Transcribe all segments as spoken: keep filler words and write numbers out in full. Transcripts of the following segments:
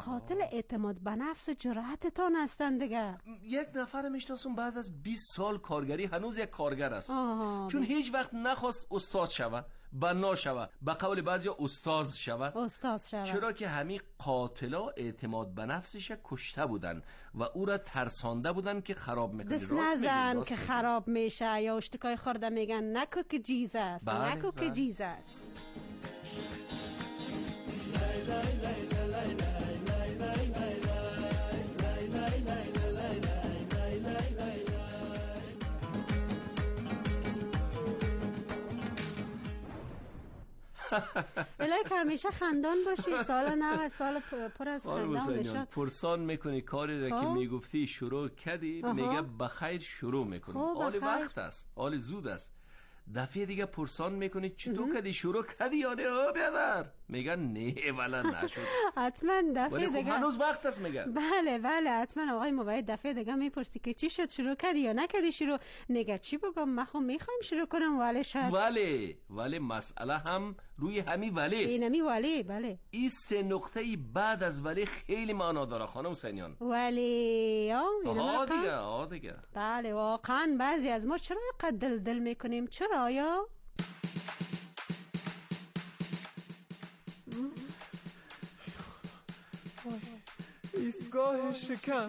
قاتل اعتماد به نفس جرأتتان هستن دیگه. یک نفر میشناسم بعد از بیست سال کارگری هنوز یک کارگر است. آه چون هیچ وقت نخواست استاد شوه، بنا شوه، به قول بعضیا استاد شوه. استاد شوه. چرا که همین قاتلا اعتماد به نفسش کشته بودن و او را ترسانده بودن که خراب میکنه. دست نزن که خراب میشه، یا اشتکای خورده میگن نکو که جیز است، نکو که جیز است. الهی که همیشه خندان باشی، سال نو سال پر از خندان بشد. پرسان میکنی کاری را که میگفتی شروع کردی، میگه بخیر شروع میکنی. حال وقت است، حال زود است. دفعه دیگه پرسان میکنی چطور کردی، شروع کردی یا نه؟ ها بیادر میگن نه ولا نشد. حتما دفعه دیگه هنوز وقت است میگن. بله بله حتما آقای موبایل دفعه دیگه میپرسی که چی شد، شروع کردی یا نکردی شروع. نگه چی بگم، من خب میخوایم شروع کنم ولی شاید ولی ولی مسئله هم روی همین ولی است. اینمی ولی بله. این سه نقطه بعد از ولی خیلی معنا داره خانم حسینیان. ولی آها دیگه آها دیگه بله واقعا بعضی از ما چرا اینقدر دل دل میکنیم؟ چرا آیا؟ ایستگاه شکم.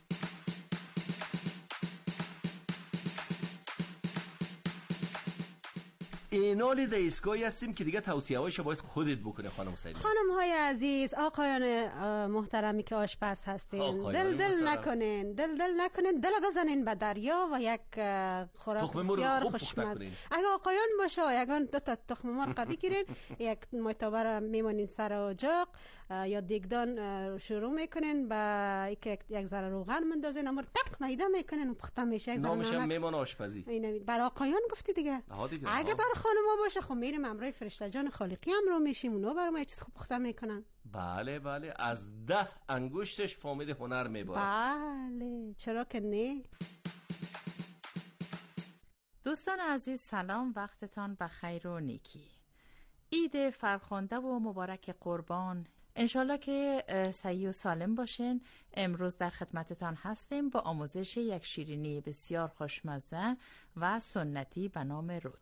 اینالی در ایستگاهی هستیم که دیگه توصیه هایش باید خودت بکنه خانم حسینی. خانم های عزیز، آقایان محترمی که آشپز هستین، دل دل نکنین، دل دل نکنین، دل بزنین به دریا و یک خوراک بسیار خوشمزه. اگه آقایان باشه یگان دو تا تخم مرغ بگیرین، یک معتبر میمونین سر اجاق یا دیگدان شروع میکنین با یک یک ذره روغن مندازین، امر تق میده میکنین، پخته میشه. نامش هم میمونه آشپزی. اینه برای آقایان گفتی دیگه. اگه برای خانم‌ها باشه خب میریم امروی فرشته جان خالقی هم رو میشیم، اونا برام یه چیز خوب پخته میکنن. بله بله از ده انگشتش فامید هنر میباره. بله چرا که نه. دوستان عزیز سلام، وقتتان بخیر و نیکی. عید فرخنده و مبارک قربان، انشالله که صحیح و سالم باشین. امروز در خدمتتان هستیم با آموزش یک شیرینی بسیار خوشمزه و سنتی به نام رود.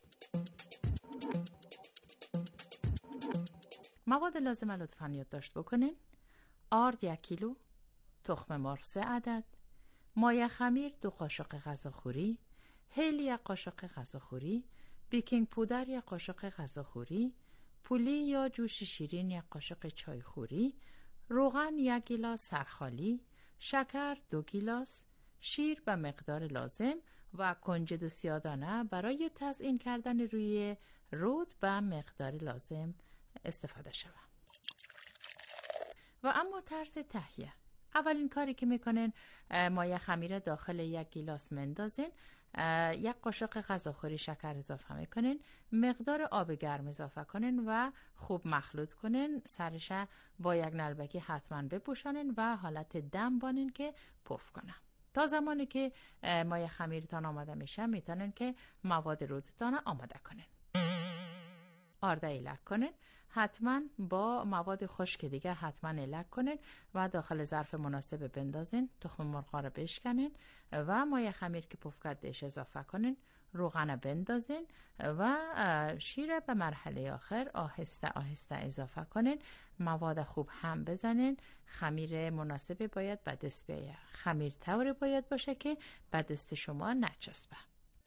مواد لازم لطفاً یادداشت بکنین: آرد یک کیلو، تخم مرغ سه عدد، مایه خمیر دو قاشق غذاخوری، هیل یک قاشق غذاخوری، بیکینگ پودر یک قاشق غذاخوری، پولی یا جوش شیرین یک قاشق چایخوری، روغن یک گیلاس سرخالی، شکر دو گیلاس، شیر به مقدار لازم و کنجد و سیادانه برای تزیین کردن روی رود به مقدار لازم استفاده شود. و اما طرز تهیه: اولین کاری که میکنین مایه خمیر داخل یک گیلاس مندازین، یک قاشق غذاخوری شکر اضافه میکنین، مقدار آب گرم اضافه کنین و خوب مخلوط کنین. سرش با یک نلبکی حتما بپوشانین و حالت دم بانین که پف کنه. تا زمانی که مایه خمیرتان آماده میشه میتونین که مواد رودتان آماده کنین. آرده ایلک کنین، حتما با مواد خشک دیگه حتما ایلک کنین و داخل ظرف مناسب بندازین. تخم مرغ رو بشکنین و مایه خمیر که پف کردهش اضافه کنین، روغن بندازین و شیر به مرحله آخر آهسته آهسته اضافه کنین. مواد خوب هم بزنین. خمیر مناسب باید به دست بیاید. خمیر طوری باید باشه که به دست شما نچسبه.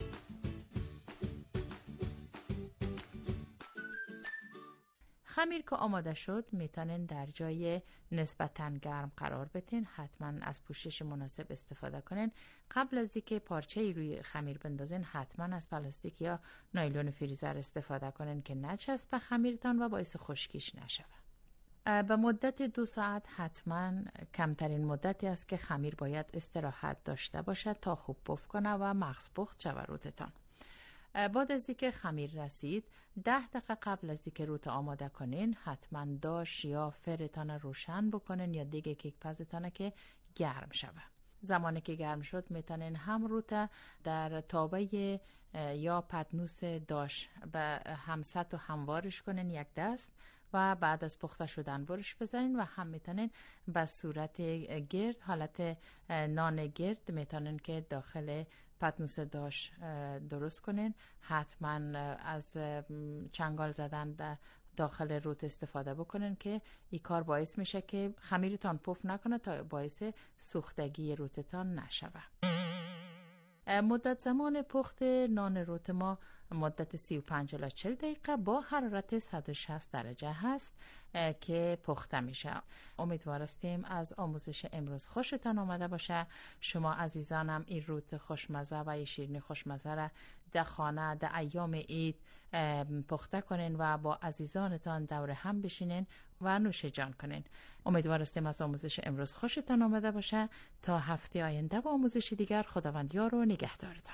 خمیر که آماده شد میتونین در جای نسبتاً گرم قرار بدین. حتما از پوشش مناسب استفاده کنین. قبل از اینکه پارچه‌ای روی خمیر بندازین حتما از پلاستیک یا نایلون فریزر استفاده کنین که نچسبه خمیرتان و باعث خشکیش نشه. به مدت دو ساعت حتما کمترین مدتی است که خمیر باید استراحت داشته باشد تا خوب پف کنه و مغز پخت شود روتتان. بعد از اینکه خمیر رسید ده دقیقه قبل از اینکه روت آماده کنین حتما داش یا فرتان روشن بکنین یا دیگه کیک پزتان که گرم شوه. زمانی که گرم شد میتونین هم روت در تابه یا پتنوس داش به همسط و هموارش کنین یک دست و بعد از پخته شدن برش بزنین و هم میتونین به صورت گرد، حالت نان گرد میتونین که داخل پتنوس داش درست کنین. حتما از چنگال زدن داخل روت استفاده بکنین که این کار باعث میشه که خمیرتان پف نکنه تا باعث سوختگی روتتان نشوه. مدت زمان پخت نان روت ما مدت سی و پنج الی چهل دقیقه با حرارت صد و شصت درجه هست که پخته میشه. امیدوار هستیم از آموزش امروز خوشتان آمده باشه. شما عزیزانم این روت خوشمزه و این شیرینی خوشمزه را در خانه در ایام عید پخته کنین و با عزیزانتان دور هم بشینین و نوش جان کنین. امیدوار هستیم از آموزش امروز خوشتان آمده باشه. تا هفته آینده با آموزش دیگر، خداوند یار و نگهدارتان.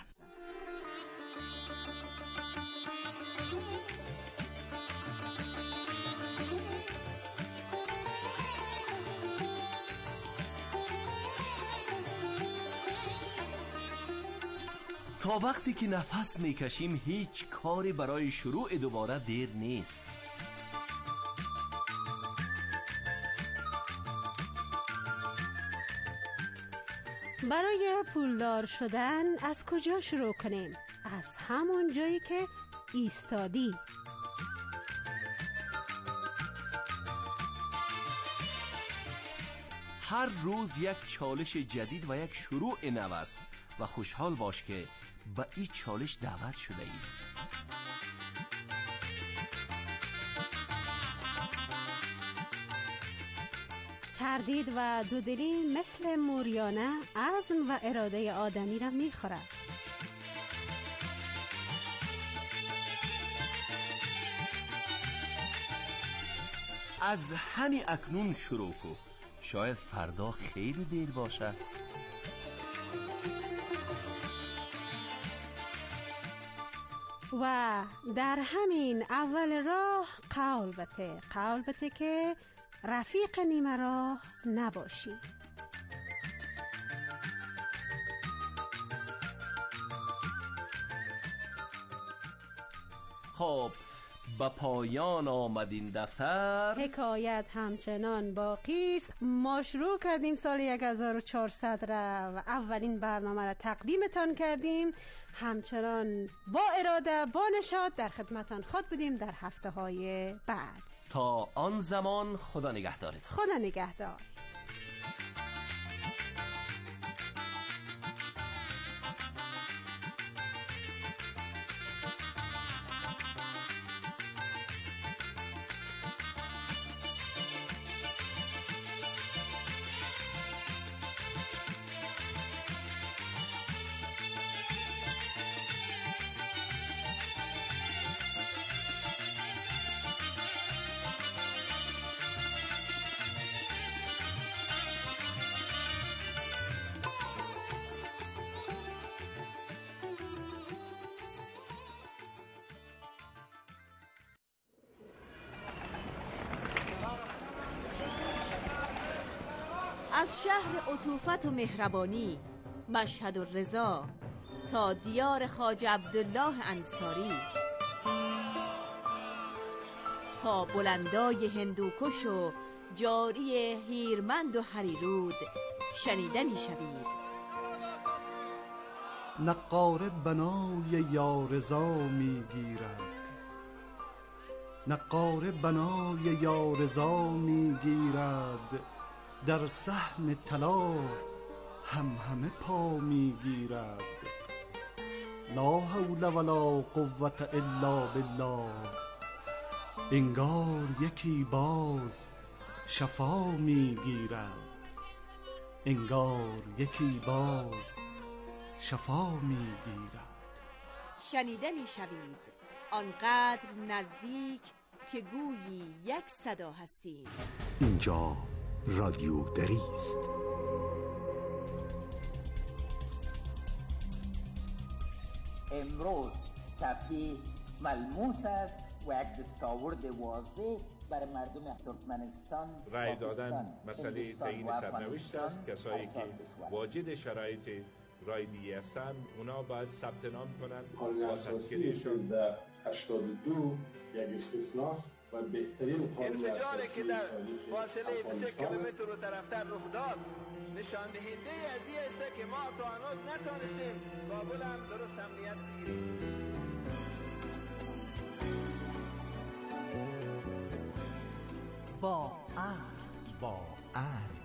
تا وقتی که نفس میکشیم هیچ کاری برای شروع دوباره دیر نیست. برای پولدار شدن از کجا شروع کنیم؟ از همون جایی که ایستادی. هر روز یک چالش جدید و یک شروع نو است و خوشحال باش که به این چالش دعوت شده ای. تردید و دودلی مثل موریانه عزم و اراده آدمی را میخورد. از همین اکنون شروع کن، شاید فردا خیلی دیر باشه. و در همین اول راه قول بته قول بته که رفیق نیمه راه نباشی. خب به پایان آمد این دفتر. حکایت همچنان باقی است. ما شروع کردیم سال هزار و چهارصد را و اولین برنامه را تقدیمتان کردیم. همچنان با اراده با نشاط در خدمتان خود بودیم در هفته های بعد. تا آن زمان خدا نگهدارت. خدا نگهدار. از شهر عطوفت و مهربانی مشهد الرضا تا دیار خواجه عبدالله انصاری، تا بلندای هندوکش و جاری هیرمند و هریرود شنیده می شوید. نقاره بنای یارضا می گیرد، نقاره بنای یارضا می گیرد، در صحن طلا هم همه پا می گیرد. لا حول ولا قوة الا بالله، انگار یکی باز شفا می گیرد، انگار یکی باز شفا می گیرد. شنیده می شوید آنقدر نزدیک که گویی یک صدا هستیم. اینجا رادیو دری است. امروز تبدیل ملموس است و یک دستاورد واضح برای مردم ترکمنستان رای دادن مسئله تعیین سرنوشت است. کسایی که واجد شرایط رایدی هستند اونا باید ثبت نام کنند با تذکرهشون. در هشتاد و دو یک استثناست و بهترین انفجاری که در فاصله دو سه کیلومتر رو طرفتر رخ داد نشان دهنده از این است که ما تا هنوز نتونستیم کابل هم درست امنیت بگیریم. با ارگ با ارگ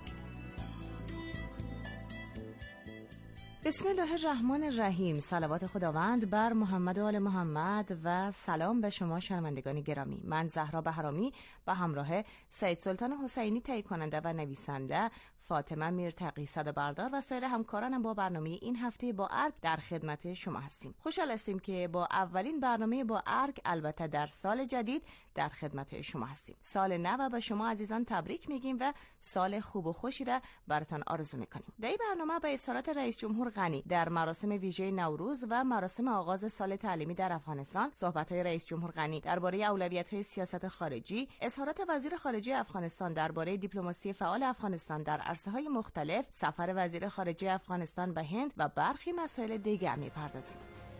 بسم الله الرحمن الرحیم. صلوات خداوند بر محمد و آل محمد و سلام به شما شنوندگان گرامی. من زهرا بهرامی به همراه سید سلطان حسینی تهیه کننده و نویسنده، فاطمه میرتقی صدابردار و سایر همکارانم با برنامه این هفته با ارگ در خدمت شما هستیم. خوشحال هستیم که با اولین برنامه با ارگ، البته در سال جدید، در خدمت شما هستیم. سال نو به شما عزیزان تبریک میگیم و سال خوب و خوشی را براتون آرزو میکنیم. در این برنامه به اظهارات رئیس جمهور غنی در مراسم ویژه نوروز و مراسم آغاز سال تعلیمی در افغانستان، صحبت‌های رئیس جمهور غنی درباره اولویت‌های سیاست خارجی، اظهارات وزیر خارجه افغانستان درباره دیپلماسی فعال افغانستان در عرصه‌های مختلف، سفر وزیر خارجه افغانستان به هند و برخی مسائل دیگر می‌پردازیم.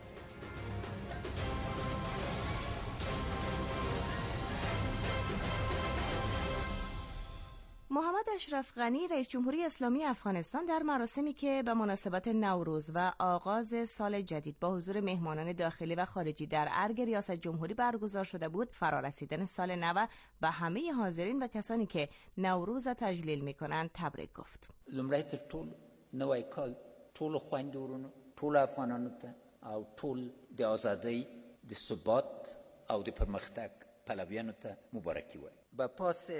محمد اشرف غنی رئیس جمهوری اسلامی افغانستان در مراسمی که به مناسبت نوروز و آغاز سال جدید با حضور مهمانان داخلی و خارجی در ارگ ریاست جمهوری برگزار شده بود، فرارسیدن سال نو به همه حاضرین و کسانی که نوروز تجلیل می‌کنند تبریک گفت. لمړی تر ټول نوی کال ټول خویندورونو ټول افغانانو ته او ټول د ازادۍ د ثبات او د پرمختګ پلویانو ته مبارکي وایم. با پاس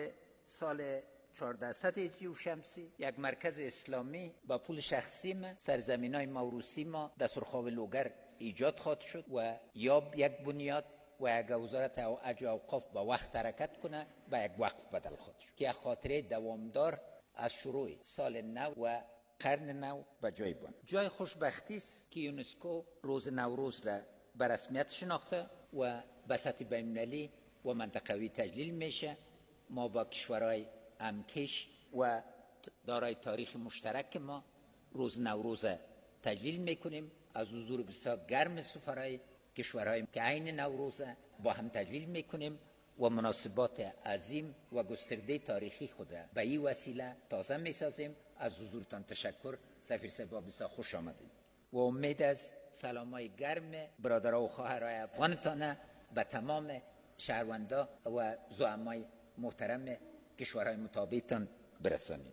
سال چهاردهصد هجری و شمسی یک مرکز اسلامی با پول شخصی ما سرزمینای موروثی ما در سرخاب لوگر ایجاد خواهد شد و یا یک بنیاد و یک وزارت اجر و اوقاف با وقت حرکت کنه و یک وقف بدل خواهد شد که یک خاطره دوامدار از شروع سال نو و قرن نو به جای بان. جای خوشبختی است که یونسکو روز نوروز را به رسمیت شناخته و به سطح بین‌المللی و منطقوی تجلیل میشه. ما با کشورهای امکش و دارای تاریخ مشترک ما روز نوروز تجلیل میکنیم. از حضور بسیار گرم سفرهای کشورهای که عین نوروز با هم تجلیل میکنیم و مناسبات عظیم و گسترده تاریخی خود را به این وسیله تازه میسازیم. از حضورتان تشکر. سفیر صاحب بسیار خوش آمدید و امید از سلامای گرم برادرها و خواهرای افغانتان به تمام شهروندا و زعمای محترم کشورهای مطابقتان برسانید.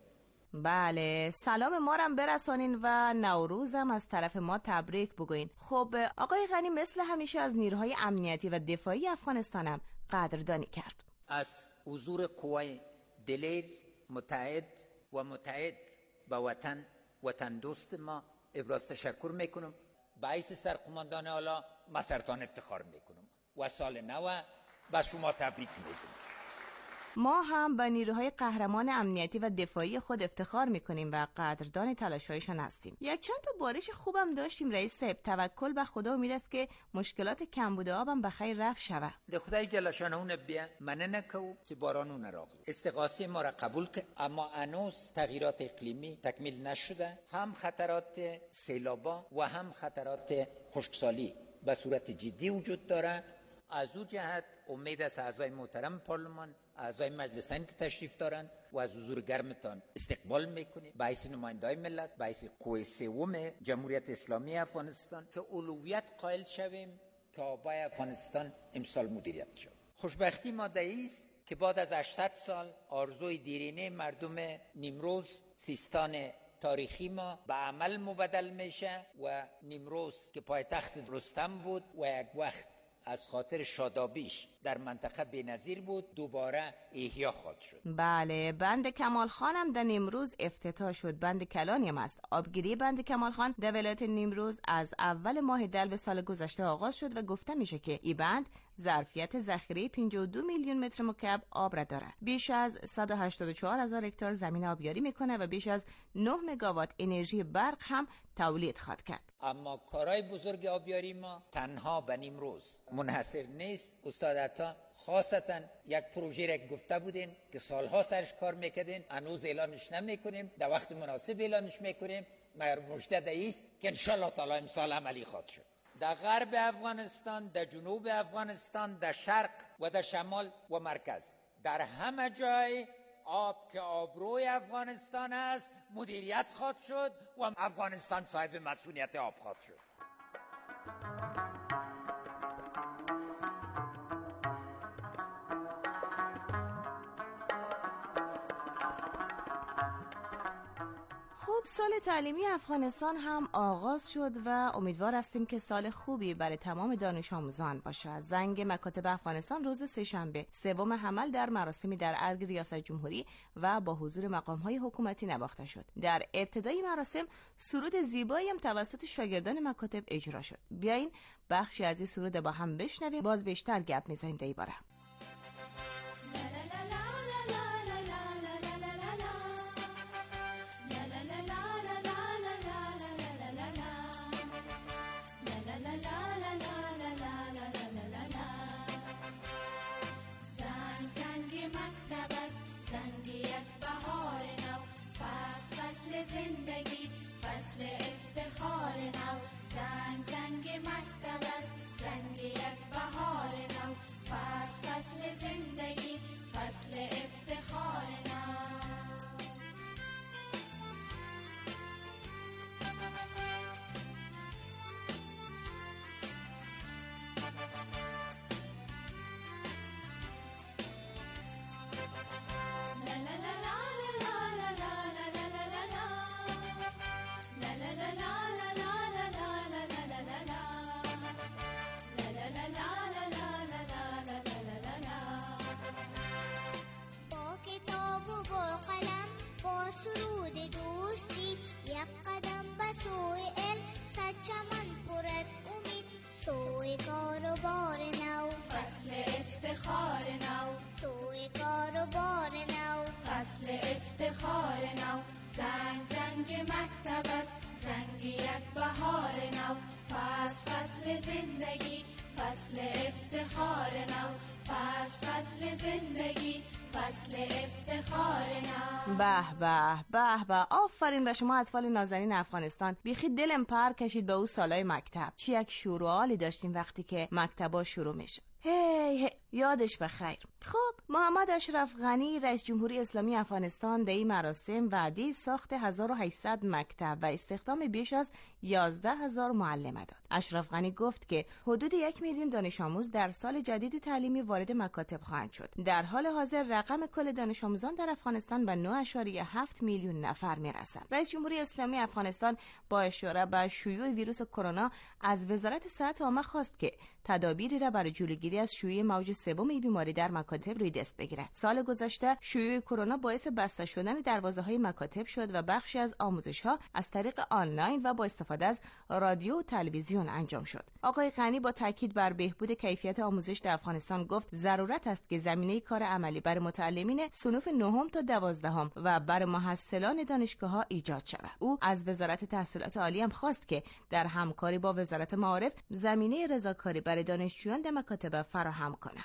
بله، سلام ما رم برسانین و نوروزم از طرف ما تبریک بگوین. خب آقای غنی مثل همیشه از نیروهای امنیتی و دفاعی افغانستانم قدردانی کرد. از حضور قوای دلیر متحد و متحد با وطن وطن دوست ما ابراز تشکر میکنم. به حیث سرقماندان اعلی ما سرتان افتخار میکنم و سال نو به شما تبریک میگم. ما هم به نیروهای قهرمان امنیتی و دفاعی خود افتخار میکنیم و قدردان تلاش‌هایشان هستیم. یک چند تا بارش خوبم داشتیم رئیس صاحب. توکل به خدا، امید است که مشکلات کمبود آبم به خیر رفع شود. د خدای جل شانه بیا مننه کوو چې بارانونه راغلی. استغاثه ما را قبول کرد، اما هنوز تغییرات اقلیمی تکمیل نشده. هم خطرات سیلابا و هم خطرات خشکسالی به صورت جدی وجود داره. از او جهت امید است اعضای محترم پارلمان، اعضای مجلسین که تشریف دارند و از حضور گرمتان استقبال میکنیم. به حیث نماینده‌های ملت، به حیث قوه سوم جمهوریت اسلامی افغانستان که اولویت قائل شویم که آبای افغانستان امسال مدیریت شود. خوشبختی ماده است که بعد از هشتصد سال آرزوی دیرینه مردم نیمروز سیستان تاریخی ما به عمل مبدل میشه و نیمروز که پایتخت رستم بود و یک وقت از خاطر شادابیش در منطقه بی‌نظیر بود، دوباره احیا خواهد شد. بله، بند کمال خان هم در نیمروز افتتاح شد. بند کلانی هم است. آبگیری بند کمال خان در ولایت نیمروز از اول ماه دلو سال گذشته آغاز شد و گفته میشه که این بند ظرفیت ذخیره پنجاه و دو میلیون متر مکعب آب را دارد. بیش از صد و هشتاد و چهار هزار هکتار زمین آبیاری میکنه و بیش از نه مگاوات انرژی برق هم تولید خواهد کرد. اما کارهای بزرگ آبیاری ما تنها به نیمروز منحصر نیست. استاد عطا خاصتا یک پروژه را گفته بودین که سالها سرش کار میکردین، هنوز اعلانش نمیکنیم، در وقت مناسب اعلانش میکنیم. مگر مجدد است که ان شاء الله تعالی امسال عملی خواهد شد. در غرب افغانستان، در جنوب افغانستان، در شرق و در شمال و مرکز، در همه جای آب که آبروی افغانستان است مدیریت خواهد شد و افغانستان صاحب مسئولیت آب خواهد شد. خب سال تعلیمی افغانستان هم آغاز شد و امیدوار هستیم که سال خوبی برای تمام دانش آموزان باشه. زنگ مکاتب افغانستان روز سه‌شنبه سوم حمل در مراسمی در ارگ ریاست جمهوری و با حضور مقام‌های حکومتی نواخته شد. در ابتدای مراسم سرود زیبایی هم توسط شاگردان مکاتب اجرا شد. بیاین بخشی از این سرود با هم بشنویم، باز بیشتر گپ می‌زنیم در این باره. زندگی فصل افتخار نو، زنگ زنگ مکتب است، زنگ یک بهار نو، فصل فصل زندگی فصل افتخار نو. سوی کاروبار نو، فصل افتخار نو، سوی کاروبار نو، فصل افتخار نو، زنگ زنگ مکتب است، زنگ یک بهار نو، فصل فصل زندگی فصل افتخار نو، فصل فصل زندگی فصل افتخار نو. به به به به، آفرین به شما اطفال نازنین افغانستان. بیخی دلم پر کشید به او سالای مکتب. چی یک شروع حالی داشتیم وقتی که مکتبا شروع میشد. هی هی یادش بخیر. خب محمد اشرف غنی رئیس جمهوری اسلامی افغانستان در این مراسم وعده ساخت هزار و هشتصد مکتب و استخدام بیش از یازده هزار معلم داد. اشرف غنی گفت که حدود یک میلیون دانش آموز در سال جدید تعلیمی وارد مکاتب خواهند شد. در حال حاضر رقم کل دانش آموزان در افغانستان به نه اشاریه هفت میلیون نفر میرسد. رئیس جمهوری اسلامی افغانستان با اشاره به شیوع ویروس کرونا از وزارت صحت عامه خواست که تدابیری را برای جلوگیری از شیوع موج سوم این بیماری در مکاتب روی دست بگیرد. سال گذشته شیوع کرونا باعث بسته شدن دروازه‌های مکاتب شد و بخشی از آموزش‌ها از طریق آنلاین و با استفاده از رادیو و تلویزیون انجام شد. آقای غنی با تاکید بر بهبود کیفیت آموزش در افغانستان گفت ضرورت است که زمینه کار عملی برای متعلمین صنوف نهم تا دوازدهم و برای محصلان دانشگاه‌ها ایجاد شود. او از وزارت تحصیلات عالی هم خواست که در همکاری با وزارت معارف زمینه رضاکاری برای دانشجویان در مکاتب فراهم کند.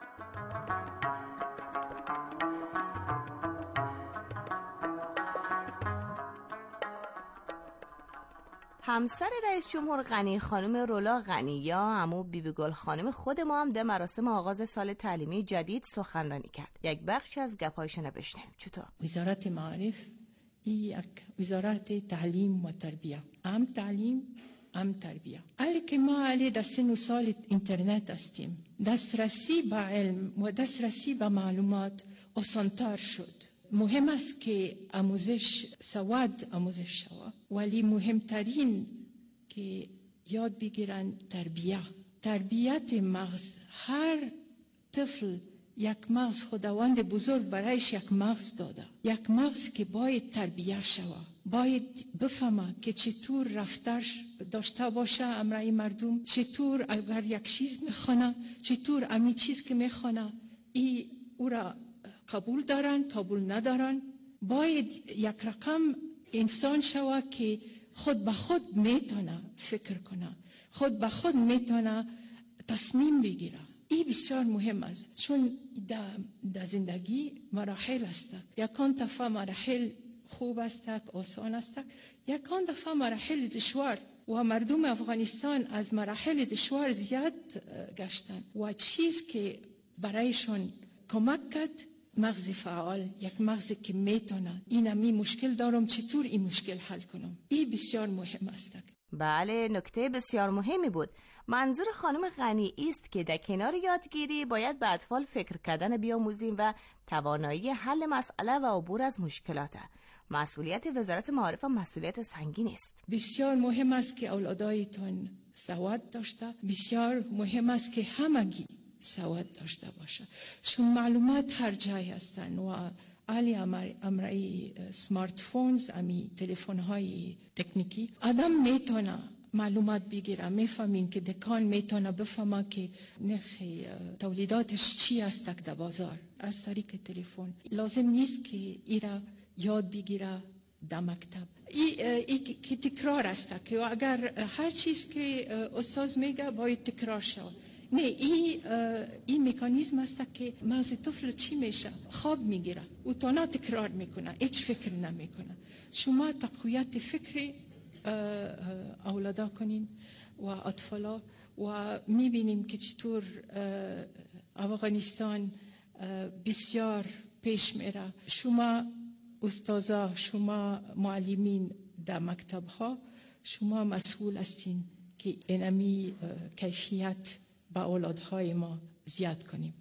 همسر رئیس جمهور غنی خانم رولا غنی یا عمو بیبی گل خانم خود ما هم در مراسم آغاز سال تعلیمی جدید سخنرانی کرد. یک بخش از گپایشون بشنویم. چطور؟ وزارت معارف یک وزارت تعلیم و تربیه، هم تعلیم هم تربیه. علی که ما علی در سن و سال اینترنت هستیم، دسترسی به علم و دسترسی به معلومات آسان‌تر شد. مهم است که آموزش سواد آموزش شود، ولی مهمترین که یاد بگیرن تربیه. تربیت مغز. هر طفل یک مغز خداوند بزرگ برایش یک مغز داده، یک مغز که باید تربیه شود، باید بفهمه که چطور رفتارش داشته باشه امرای مردم، چطور اگر یک چیز میخونه چطور امی چیز که میخونه ای او را قبول دارن قبول ندارن. باید یک رقم انسان شوه که خود به خود میتونه فکر کنه، خود به خود میتونه تصمیم بگیره. این بسیار مهم است، چون در زندگی مراحل است. یکان دفعه مراحل خوب است، آسان است، یکان دفعه مراحل دشوار، و مردم افغانستان از مراحل دشوار زیاد گشتن و چیز که برایشون کمک کرد مغز فعال، یک مغزی که میتونه این می مشکل دارم چطور این مشکل حل کنم. این بسیار مهم است. بله، نکته بسیار مهمی بود. منظور خانم غنی است که در کنار یادگیری باید به اطفال فکر کردن بیاموزیم و توانایی حل مسئله و عبور از مشکلات. مسئولیت وزارت معارف مسئولیت سنگین است. بسیار مهم است که اولادایتان سواد داشته، بسیار مهم است که همگی سواد داشته باشه، چون معلومات هر جای هستن و علی امرای سمارت فونز، امی تلفن های تکنیکی، آدم میتونه معلومات بگیره، میفهمین که دکان میتونه بفهمه که نرخ تولیداتش چی است در بازار از طریق تلفن. لازم نیست که ایرا یاد بگیره در مکتب. ای, ای که تکرار است که اگر هر چیز که استاد میگه باید تکرار شود. نه، این این مکانیزم است که مغز طفل چی میشه؟ خواب میگیره و تانا تکرار میکنه، هیچ فکر نمیکنه. شما تقویت فکری اولادا کنین و اطفالا و میبینیم که چطور افغانستان بسیار پیش میره. شما استادا، شما معلمین در مکتب ها، شما مسئول هستین که اینمی کیفیت با اولادهای ما زیاد کنیم.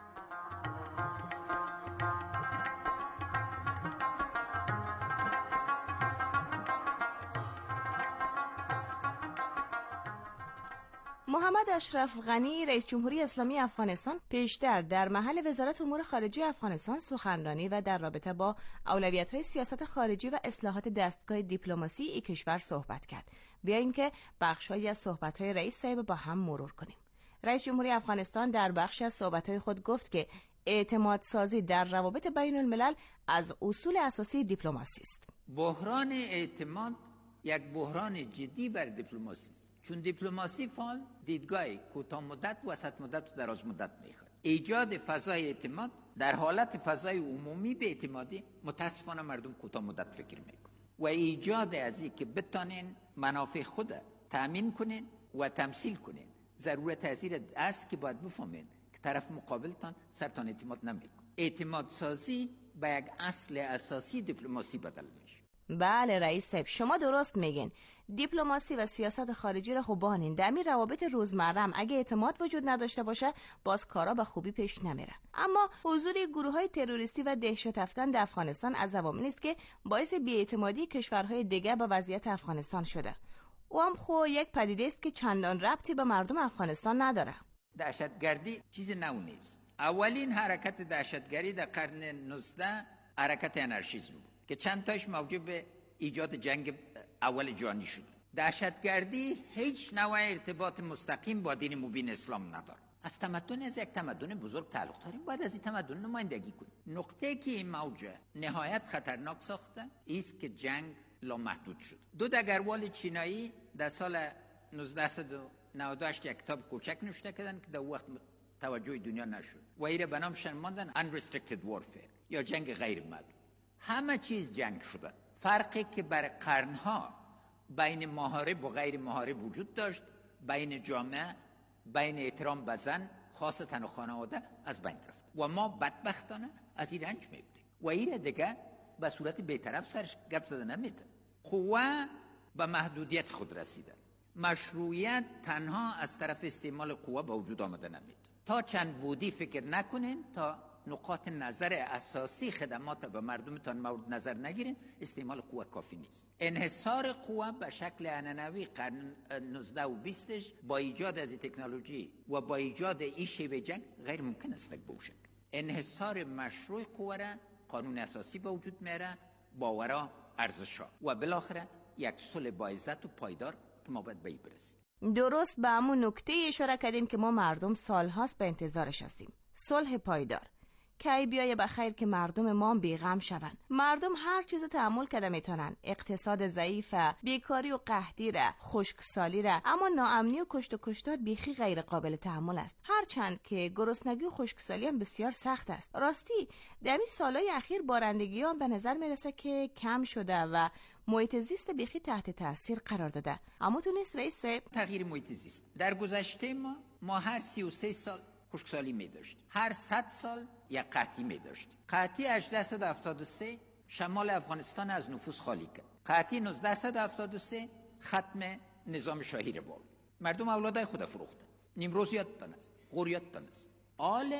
محمد اشرف غنی رئیس جمهوری اسلامی افغانستان پیشتر در محل وزارت امور خارجه افغانستان سخنرانی و در رابطه با اولویت‌های سیاست خارجی و اصلاحات دستگاه دیپلماسی این کشور صحبت کرد. بیاییم که بخش‌هایی از صحبت‌های رئیس صاحب با هم مرور کنیم. رئیس جمهوری افغانستان در بخشی از صحبت‌های خود گفت که اعتماد سازی در روابط بین الملل از اصول اساسی دیپلماسی است. بحران اعتماد یک بحران جدی بر دیپلماسی است، چون دیپلماسی فعال دیدگاه کوتاه مدت، وسط مدت و دراز مدت میخواد. ایجاد فضای اعتماد در حالت فضای عمومی به اعتمادی متاسفانه مردم کوتاه مدت فکر میکنن و ایجاد از این که بتانین منافع خود تامین کنین و تمثیل کنین، ضرورت از این است که باید بفهمین که طرف مقابلتان سرتان اعتماد نمیکنه. اعتماد سازی به یک اصل اساسی دیپلماسی بدل میشه. بله رئیس صاحب، شما درست میگین. دیپلماسی و سیاست خارجی را خوبانین. در می روابط روزمره اگه اعتماد وجود نداشته باشه باز کارا به خوبی پیش نمیره. اما حضور گروه های تروریستی و دهشت افکن در افغانستان از عواملی است که باعث بی‌اعتمادی کشورهای دیگر به وضعیت افغانستان شده. او هم خو یک پدیده است که چندان ربطی به مردم افغانستان نداره. دهشتگردی چیز نو نیست. اولین حرکت دهشتگری در قرن نوزدهم حرکت انارشیسم بود که چند تاش موجب ایجاد جنگ اول جهانی شد. دهشتگردی هیچ نوع ارتباط مستقیم با دین مبین اسلام نداره. از تمدن از یک تمدن بزرگ تعلق داریم، باید از این تمدن نمایندگی کنیم. نقطه که این موج نهایت خطرناک ساخته است که جنگ لامحدود شد. دو دگروال چینایی در سال نوزده نود و هشت یک کتاب کوچک نوشته کردن که در وقت توجه دنیا نشد و ایره به نامشان ماندن unrestricted warfare یا جنگ غیر محدود. همه چیز جنگ شده. فرقی که بر قرنها بین محارب و غیر محارب وجود داشت، بین جامعه، بین احترام به زن خاصتا و خانواده از بین رفت و ما بدبختانه از این رنج میبریم و این دیگه به صورت بی‌طرف سرش گپ زده نمیده. قوه به محدودیت خود رسیده. مشروعیت تنها از طرف استعمال قوه به وجود آمده نمیده. تا چند بودی فکر نکنین، تا نقاط نظر اساسی خدمات به مردمتان مورد نظر نگیرین، استعمال قوه کافی نیست. انحصار قوه به شکل عنعنوی قرن نوزده و بیستش با ایجاد از تکنولوژی و با ایجاد این شیوه جنگ غیر ممکن است بوشه. انحصار مشروع قوه را قانون اساسی به وجود میاره، باورا، ارزش‌ها و بالاخره یک صلح با عزت و پایدار که ما باید به این برسیم. درست به همون نکته اشاره کردیم که ما مردم سالهاست به انتظارش هستیم. صلح پایدار. کی بیایه بخیر که مردم ما بیغم شون. مردم هر چیز تحمل کرده میتونن، اقتصاد ضعیف، بیکاری و قحطی را، خشکسالی را، اما ناامنی و کشت و کشتار بیخی غیر قابل تحمل است. هرچند که گرسنگی و خشکسالی هم بسیار سخت است. راستی در این سالهای اخیر بارندگی هم به نظر میرسه که کم شده و محیط زیست بیخی تحت تاثیر قرار داده. اما تونست رئیس تغییر محیط زیست در گذشته ما ما هر سی و سه سال خشکسالی می داشتیم، هر صد سال یک قحطی می داشتیم. قحطی هجده هفتاد و سه شمال افغانستان از نفوذ خالی کرد. قحطی نوزده هفتاد و سه ختم نظام شاهی رو بود. مردم اولادای خود فروختن. نیمروز یادتان است، غور یادتان است. آل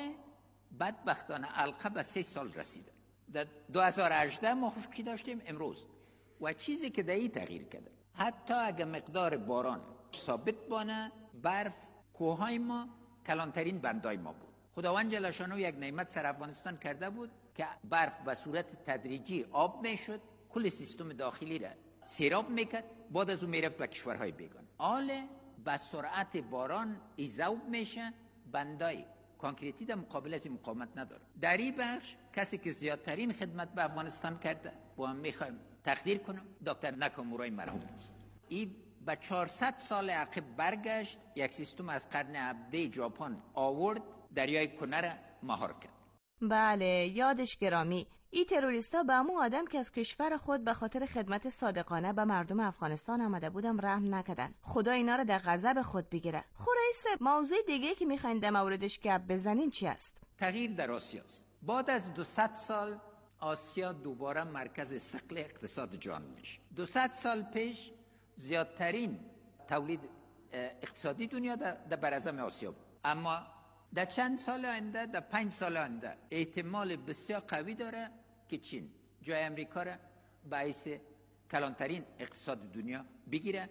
بدبختانه علقه به سه سال رسیده. در دو هزار و هجده ما خشکی داشتیم امروز و چیزی که در این تغییر کرده، حتی اگه مقدار باران ثابت بانه، برف کوههای ما کلانترین بندای ما بود. خداوند جل شانو یک نعمت سر افغانستان کرده بود که برف به صورت تدریجی آب میشد، کل سیستم داخلی را سیراب میکرد، بعد از اون میرفت به کشورهای بیگانه. آل به سرعت باران ایزوب میشه، بندای کانکریتی در مقابل از این مقاومت نداره. در این بخش کسی که زیادترین خدمت به افغانستان کرده با هم میخوایم تقدیر کنم دکتر ناکامورای مرحوم است. این با چهارصد سال عقب برگشت، یک سیستم از قرن هفدهم ژاپن آورد، دریای کنه را مهار کرد. بله یادش گرامی. این تروریستا به همون آدم که از کشور خود به خاطر خدمت صادقانه به مردم افغانستان آمده بودم رحم نکردن. خدا اینا رو در غضب خود بگیره. خب رئیس، موضوع دیگه که میخواین در موردش گپ بزنین چی است؟ تغییر در آسیا است. بعد از دویست سال آسیا دوباره مرکز ثقل اقتصاد جهان میشه. دویست سال پیش زیادترین تولید اقتصادی دنیا در برعظم آسیا بود. اما در چند سال آینده، در پنج سال آینده احتمال بسیار قوی داره که چین جای امریکا را باعث کلانترین اقتصاد دنیا بگیره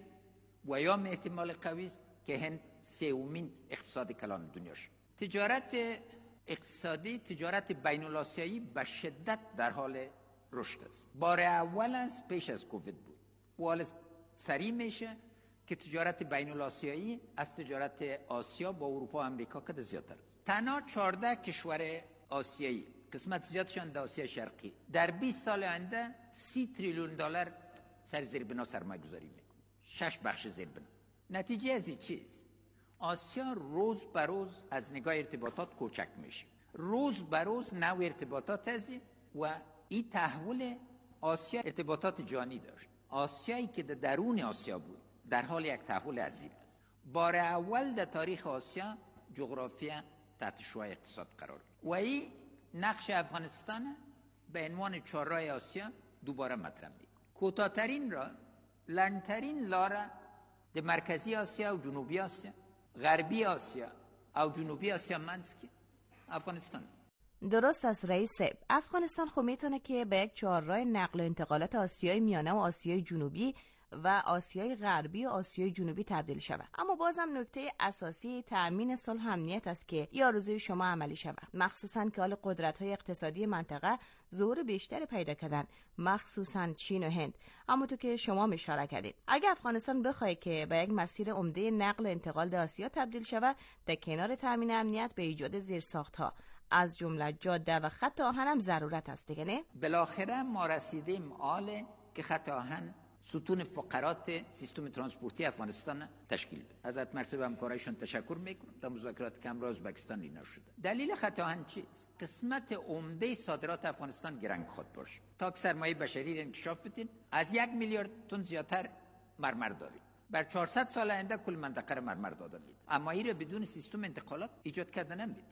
و یا احتمال قوی است که هند سومین اقتصاد کلان دنیا شد. تجارت اقتصادی، تجارت بین الآسیایی به شدت در حال رشد است. بار اول از پیش از کووید بود. حال سریع میشه که تجارت بین الآسیایی از تجارت آسیا با اروپا و امریکا که زیادتر است. تنها چهارده کشور آسیایی، قسمت زیادشان در آسیا شرقی، در بیست سال آینده سی تریلیون دلار سر زیربنا سرمایه گذاری میکنه. شش بخش زیربنا. نتیجه از این چیز؟ آسیا روز به روز از نگاه ارتباطات کوچک میشه. روز به روز نوع ارتباطات از و این تحول آسیا ارتباطات جهانی داشت. آسیایی که در درون آسیا بود در حال یک تحول عظیم است. بار اول در تاریخ آسیا جغرافیا تحت شعاع اقتصاد قرار گرفت و این نقش افغانستان به عنوان چهارراه آسیا دوباره مطرح میکنه. کوتاه‌ترین راه، لنډترین لاره در مرکزی آسیا و جنوبی آسیا، غربی آسیا او جنوبی آسیا منځ کې افغانستان. درست است رئیس. افغانستان خب میتونه که به یک چهارراه نقل و انتقالات آسیای میانه و آسیای جنوبی و آسیای غربی و آسیای جنوبی تبدیل شود. اما بازم نکته اساسی تأمین صلح و امنیت است که یا آرزوی شما عملی شود، مخصوصا که حال قدرت‌های اقتصادی منطقه ظهور بیشتری پیدا کردن، مخصوصا چین و هند. اما تو که شما اشاره کردید اگه افغانستان بخواد که به یک مسیر عمده نقل و انتقال در آسیا تبدیل شود، در کنار تأمین امنیت به ایجاد زیرساخت‌ها از جمله جاده و خط آهن هم ضرورت است دیگه، نه؟ بالاخره ما رسیدیم آله که خط آهن ستون فقرات سیستم ترانسپورتی افغانستان تشکیل بده. حضرت مرتبه همکارایشون تشکر میکنم. در مذاکرات که امروز ازبکستان اینا شده. دلیل خط آهن چیست؟ قسمت عمده صادرات افغانستان گرنگ خود باشه. تا که سرمایه بشری را انکشاف بدین، از یک میلیارد تن زیادتر مرمر داریم. بر چهارصد سال آینده کل منطقه را مرمر داده میده. اما این را بدون سیستم انتقالات ایجاد کردن نمیده.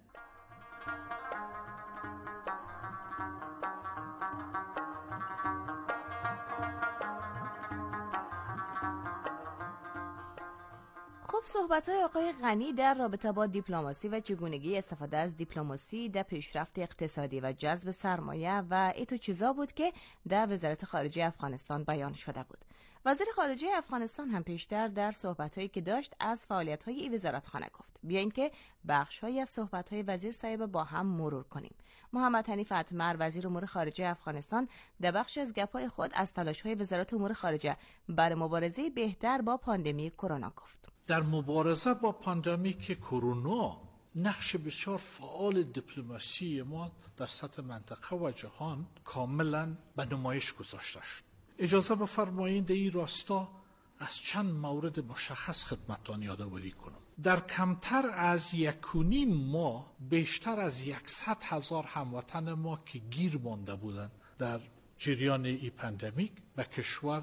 خب صحبت‌های آقای غنی در رابطه با دیپلماسی و چگونگی استفاده از دیپلماسی در پیشرفت اقتصادی و جذب سرمایه و ایتو چیزا بود که در وزارت خارجه افغانستان بیان شده بود. وزیر خارجه افغانستان هم پیشتر در صحبت‌هایی که داشت از فعالیت‌های این وزارتخانه گفت. بیاین که بخش‌هایی از صحبت‌های وزیر صاحب با هم مرور کنیم. محمد حنیف اتمر وزیر امور خارجه افغانستان در بخش از گپ‌های خود از تلاش‌های وزارت امور خارجه برای مبارزه بهتر با پاندمی کرونا گفت. در مبارزه با پاندمیک کرونا نقش بسیار فعال دیپلماسی ما در سطح منطقه و جهان کاملا به نمایش گذاشته شد. اجازه بفرمایید در این راستا از چند مورد مشخص خدمتتان یادآوری کنم. در کمتر از یک و نیم ماه بیشتر از یکصد هزار هموطن ما که گیر مانده بودند در جریان این پاندمیک به کشور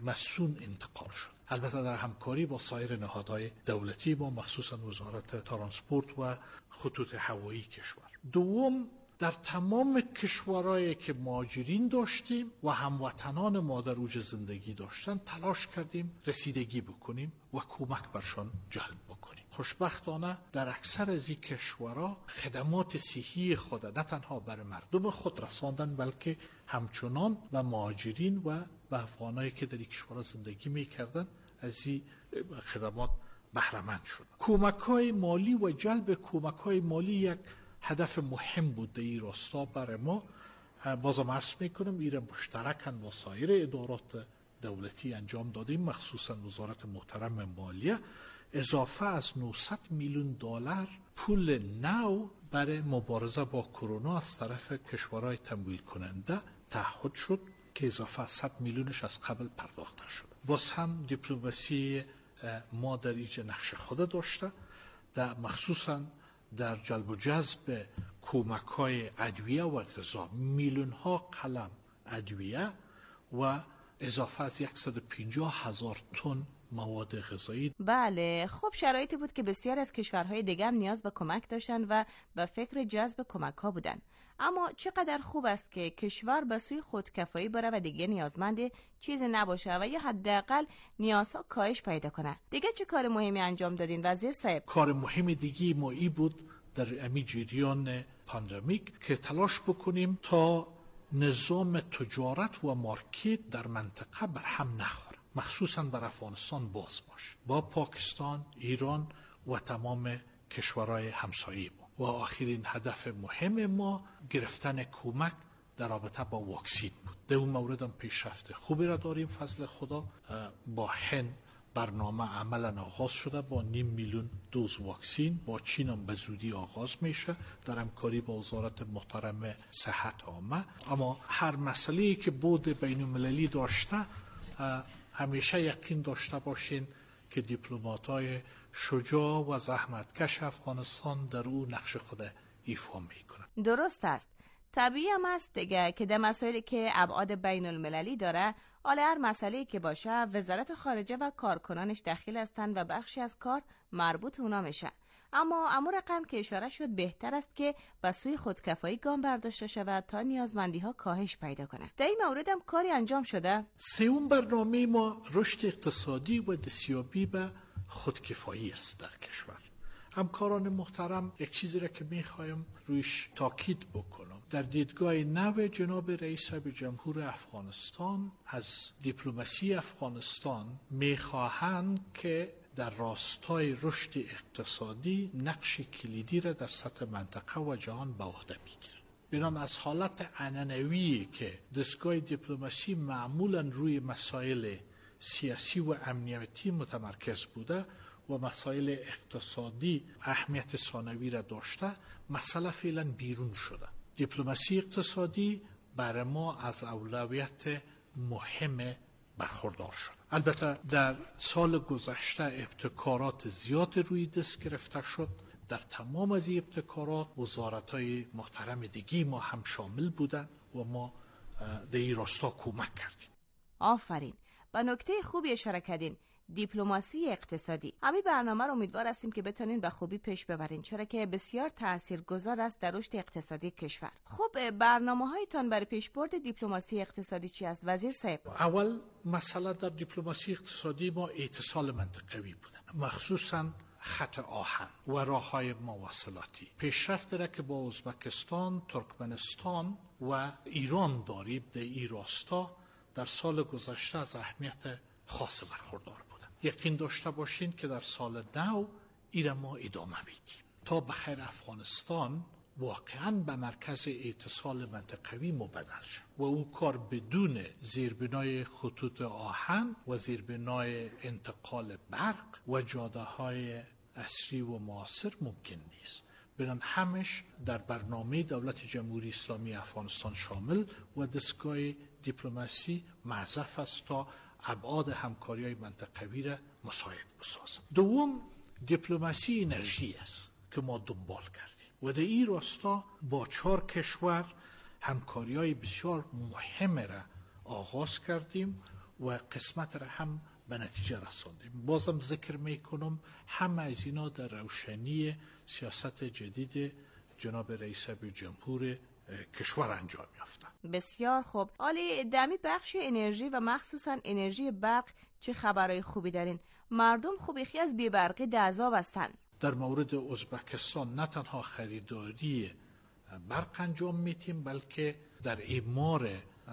مسون انتقال شد. البته در همکاری با سایر نهادهای دولتی با مخصوصا وزارت ترانسپورت و خطوط هوایی کشور. دوم، در تمام کشورهایی که مهاجرین داشتیم و هموطنان ما در اوج زندگی داشتن تلاش کردیم رسیدگی بکنیم و کمک برشان جلب بکنیم. خوشبختانه در اکثر از این کشورها خدمات صحی خود نه تنها برای مردم خود رساندن بلکه همچنان و مهاجرین و به افغانایی که در این کشورها زندگی میکردن از این خدمات بهره‌مند شدن. کمک‌های مالی و جلب کمک‌های مالی یک هدف مهم بود در این راستا برای ما. بازم عرض میکنم ایره مشترکاً با سایر ادارات دولتی انجام دادیم، مخصوصاً وزارت محترم مالیه اضافه از نهصد میلیون دلار پول نو برای مبارزه با کرونا از طرف کشورهای تمویل کننده تعهد شد که اضافه صد میلیونش از قبل پرداخته شد. باز هم دیپلماسی ما در اینجا نقش خود داشته، در مخصوصاً در جلب و جذب کمک‌های ادویه و غذا، میلیون‌ها قلم ادویه و اضافه از صد و پنجاه هزار تن مواد غذایی. بله، خب شرایطی بود که بسیار از کشورهای دیگر هم نیاز به کمک داشتن و به فکر جذب کمک‌ها بودن. اما چقدر خوب است که کشور به سوی خودکفایی بره و دیگه نیازمند چیزی نباشه و یا حداقل نیازها کاهش پیدا کنه. دیگه چه کار مهمی انجام دادین وزیر صاحب؟ کار مهم دیگه ما ای بود در امی جریان پاندمیک که تلاش بکنیم تا نظام تجارت و مارکت در منطقه بر هم نخوره، مخصوصا بر افغانستان باز باشه با پاکستان، ایران و تمام کشورهای همسایه ما. و آخرین هدف مهم ما گرفتن کمک در رابطه با واکسین بود. در اون مورد هم پیشرفت خوبی را داریم فضل خدا. با هند برنامه عملا آغاز شده با نیم میلیون دوز واکسین، با چین هم به زودی آغاز میشه در همکاری با وزارت محترم صحت عامه. اما هر مسئله‌ای که بود بین المللی داشته همیشه یقین داشته باشین که دیپلمات‌های شجاع و زحمتکش افغانستان در او نقش خود ایفا میکنن. درست است. طبیعی هم است دیگه که در مسائلی که ابعاد بین المللی داره، حالا هر مسئله‌ای که باشه وزارت خارجه و کارکنانش دخیل هستند و بخشی از کار مربوط اونا میشه. اما امور رقم که اشاره شد بهتر است که به سوی خودکفایی گام برداشته شود تا نیازمندی ها کاهش پیدا کنه. در این مورد هم کاری انجام شده. سوم برنامه ما رشد اقتصادی و دستیابی به خودکفایی است در کشور. همکاران محترم، یک چیزی را که میخوایم رویش تاکید بکنم، در دیدگاه نو جناب رئیس جمهور افغانستان از دیپلماسی افغانستان میخواهند که در راستای رشد اقتصادی نقش کلیدی را در سطح منطقه و جهان به عهده میگیرند. بنام از حالت عنعنویی که دستگاه دیپلماسی معمولا روی مسائل سیاسی و امنیتی متمرکز بوده و مسائل اقتصادی اهمیت ثانوی را داشته، مسئله فعلا بیرون شده. دیپلماسی اقتصادی برای ما از اولویت مهم برخوردار شد. البته در سال گذشته ابتکارات زیاد روی دست گرفته شد. در تمام از این ابتکارات وزارت‌های محترم دیگی ما هم شامل بودند و ما در این راستا کمک کردیم. آفرین. با نکته خوبی اشاره کردین، دیپلماسی اقتصادی. همین برنامه رو امیدوار هستیم که بتونین به خوبی پیش ببرین، چرا که بسیار تاثیرگذار است در رشد اقتصادی کشور. خب برنامه‌هایتان برای پیشبرد دیپلماسی اقتصادی چی است وزیر صاحب؟ اول مسئله در دیپلماسی اقتصادی ما اتصال منطقوی بوده، مخصوصاً خط آهن و راه‌های مواصلاتی. پیشرفت را که با ازبکستان، ترکمنستان و ایران داریم در این راستا در سال گذشته از اهمیت خاص برخوردار بودن. یقین داشته باشین که در سال نو ایره ما ادامه میدیم تا بخیر افغانستان واقعاً به مرکز اتصال منطقوی مبدل شد و او کار بدون زیربنای خطوط آهن و زیربنای انتقال برق و جاده‌های عصری و معاصر ممکن نیست. بنان همش در برنامه دولت جمهوری اسلامی افغانستان شامل و دستگاه دیپلماسی معذف است تا ابعاد همکاری‌های منطقوی را مساعد بسازد. دوم دیپلماسی انرژی است که ما دنبال کردیم و در این راستا با چهار کشور همکاری‌های بسیار مهم را آغاز کردیم و قسمت را هم به نتیجه رساندیم. بازم ذکر میکنم همه از اینا در روشنی سیاست جدید جناب رئیس جمهور کشور انجام یافته. بسیار خوب. عالی، دمی بخش انرژی و مخصوصا انرژی برق چه خبرهای خوبی دارین؟ مردم خوبیخی از بی‌برقی در عذاب هستند. در مورد ازبکستان نه تنها خریداری برق انجام میتیم، بلکه در اعمار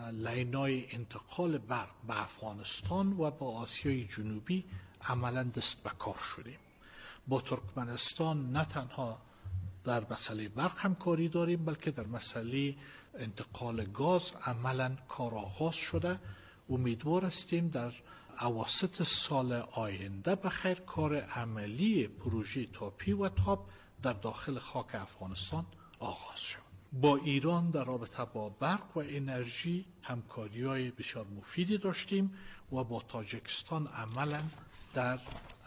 لینای انتقال برق به افغانستان و با آسیای جنوبی عملا دست به کار شدیم. با ترکمنستان نه تنها در مسئله برق همکاری داریم، بلکه در مسئله انتقال گاز عملا کار آغاز شده. امیدوار هستیم در اواسط سال آینده بخیر کار عملی پروژه تاپی و تاپ در داخل خاک افغانستان آغاز شد. با ایران در رابطه با برق و انرژی همکاری‌های بسیار مفیدی داشتیم و با تاجیکستان عملا در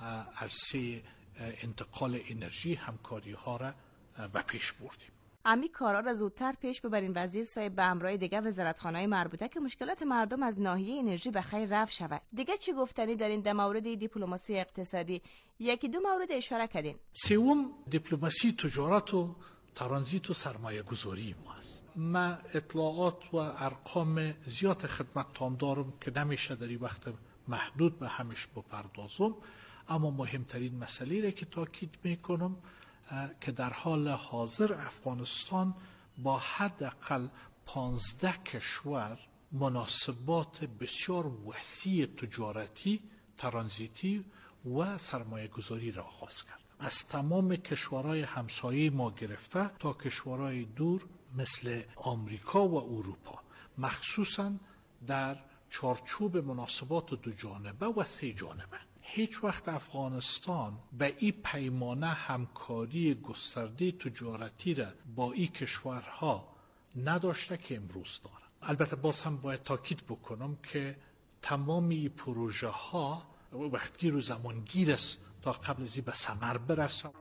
عرصه انتقال انرژی همکاری‌ها را به پیش بردیم. امی کارا را زودتر پیش ببرین وزیر صاحب به همراه دیگه وزارتخانه‌های مربوطه که مشکلات مردم از ناحیه انرژی به خیر رفع شود. دیگه چی گفتنی دارین در مورد دیپلماسی اقتصادی؟ یکی دو مورد اشاره کردین. سوم دیپلماسی تجارت و ترانزیت و سرمایه گذاری ما است. من اطلاعات و ارقام زیاد خدمتتان دارم که نمیشه در این وقت محدود به همش بپردازم، اما مهمترین مسئله را که تاکید میکنم که در حال حاضر افغانستان با حداقل پانزده کشور مناسبات بسیار وسیع تجارتی، ترانزیتی و سرمایه گذاری را آغاز کرد. از تمام کشورهای همسایه ما گرفته تا کشورهای دور مثل آمریکا و اروپا، مخصوصا در چارچوب مناسبات دو جانبه و سه جانبه. هیچ وقت افغانستان به این پیمانه همکاری گسترده تجارتی را با این کشورها نداشته که امروز دارد. البته باز هم باید تاکید بکنم که تمام این پروژه ها وقتگیر و زمانگیر است تا قبل از این به ثمر برسد.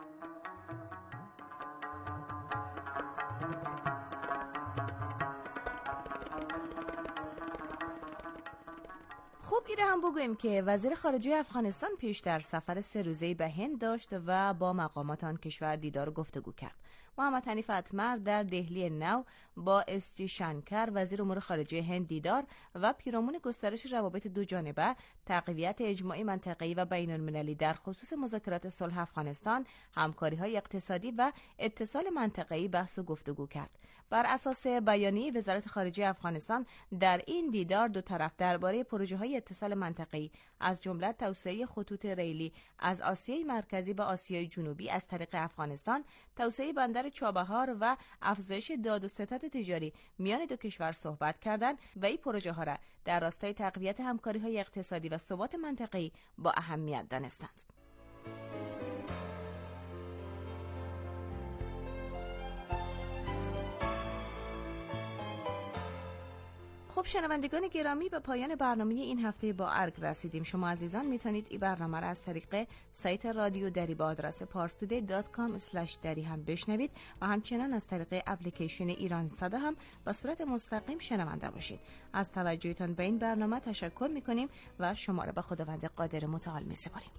خوب ایره هم بگویم که وزیر خارجه افغانستان پیشتر سفر سه روزه‌ای به هند داشت و با مقامات آن کشور دیدار و گفتگو کرد. محمد حنیف اتمر در دهلی نو با اس جی شنکر وزیر امور خارجه هند دیدار و پیرامون گسترش روابط دو جانبه، تقویت اجماعی منطقه‌ای و بین‌المللی در خصوص مذاکرات صلح افغانستان، همکاری‌های اقتصادی و اتصال منطقه‌ای بحث و گفتگو کرد. بر اساس بیانیه وزارت خارجه افغانستان در این دیدار دو طرف درباره پروژه‌های اتصال منطقه‌ای از جمله توسعه خطوط ریلی از آسیای مرکزی به آسیای جنوبی از طریق افغانستان، توسعه بندر چابهار و افزایش داد و ستد تجاری میان دو کشور صحبت کردند و این پروژه ها را در راستای تقویت همکاری‌های اقتصادی و ثبات منطقه‌ای با اهمیت دانستند. خب شنوندگان گرامی، به پایان برنامه این هفته با ارگ رسیدیم. شما عزیزان میتونید این برنامه را از طریق سایت رادیو دری با آدرس پارس تودی دات کام اسلش دری هم بشنوید و همچنان از طریق اپلیکیشن ایران صدا هم به صورت مستقیم شنونده باشید. از توجهتان به این برنامه تشکر میکنیم و شما را به خداوند قادر متعال میسپاریم.